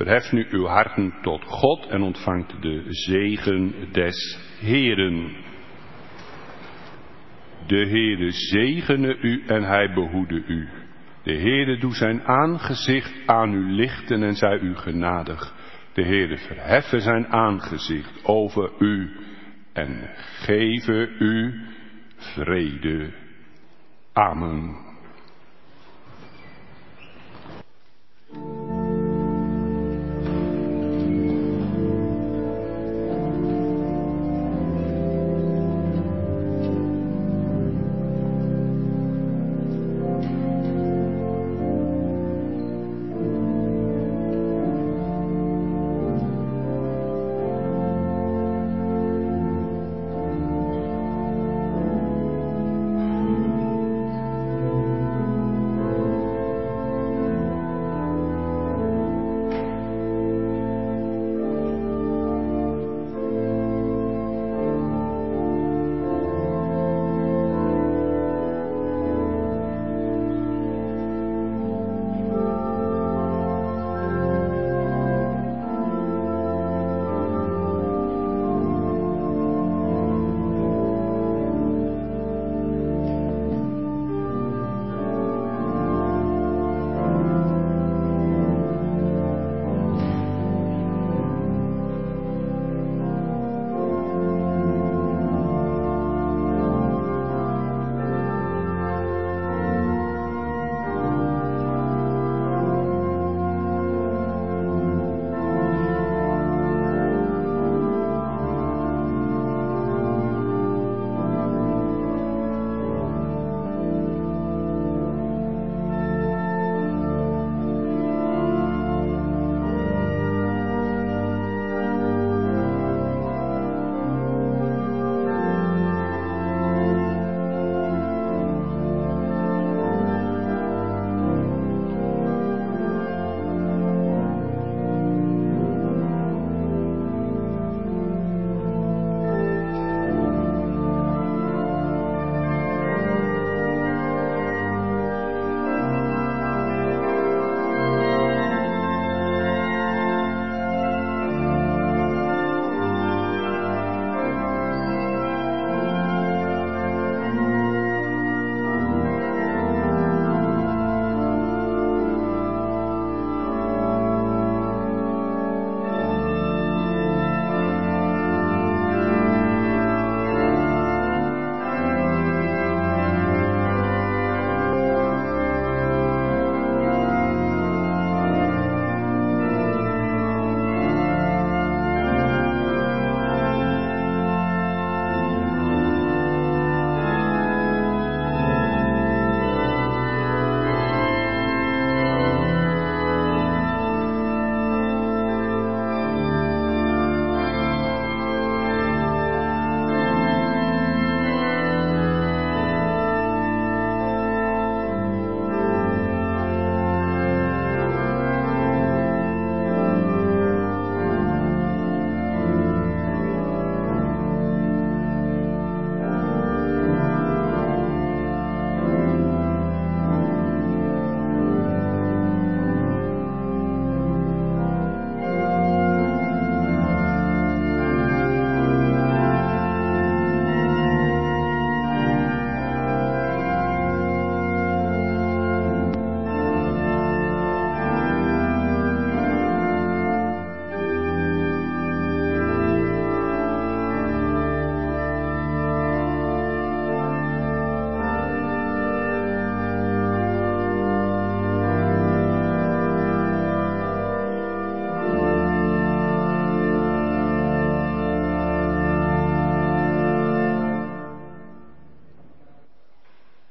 Speaker 3: Verhef nu uw harten tot God en ontvangt de zegen des Heeren. De Heere zegene u en hij behoede u. De Heere doe zijn aangezicht aan u lichten en zij u genadig. De Heere verheffe zijn aangezicht over u en geven u vrede. Amen.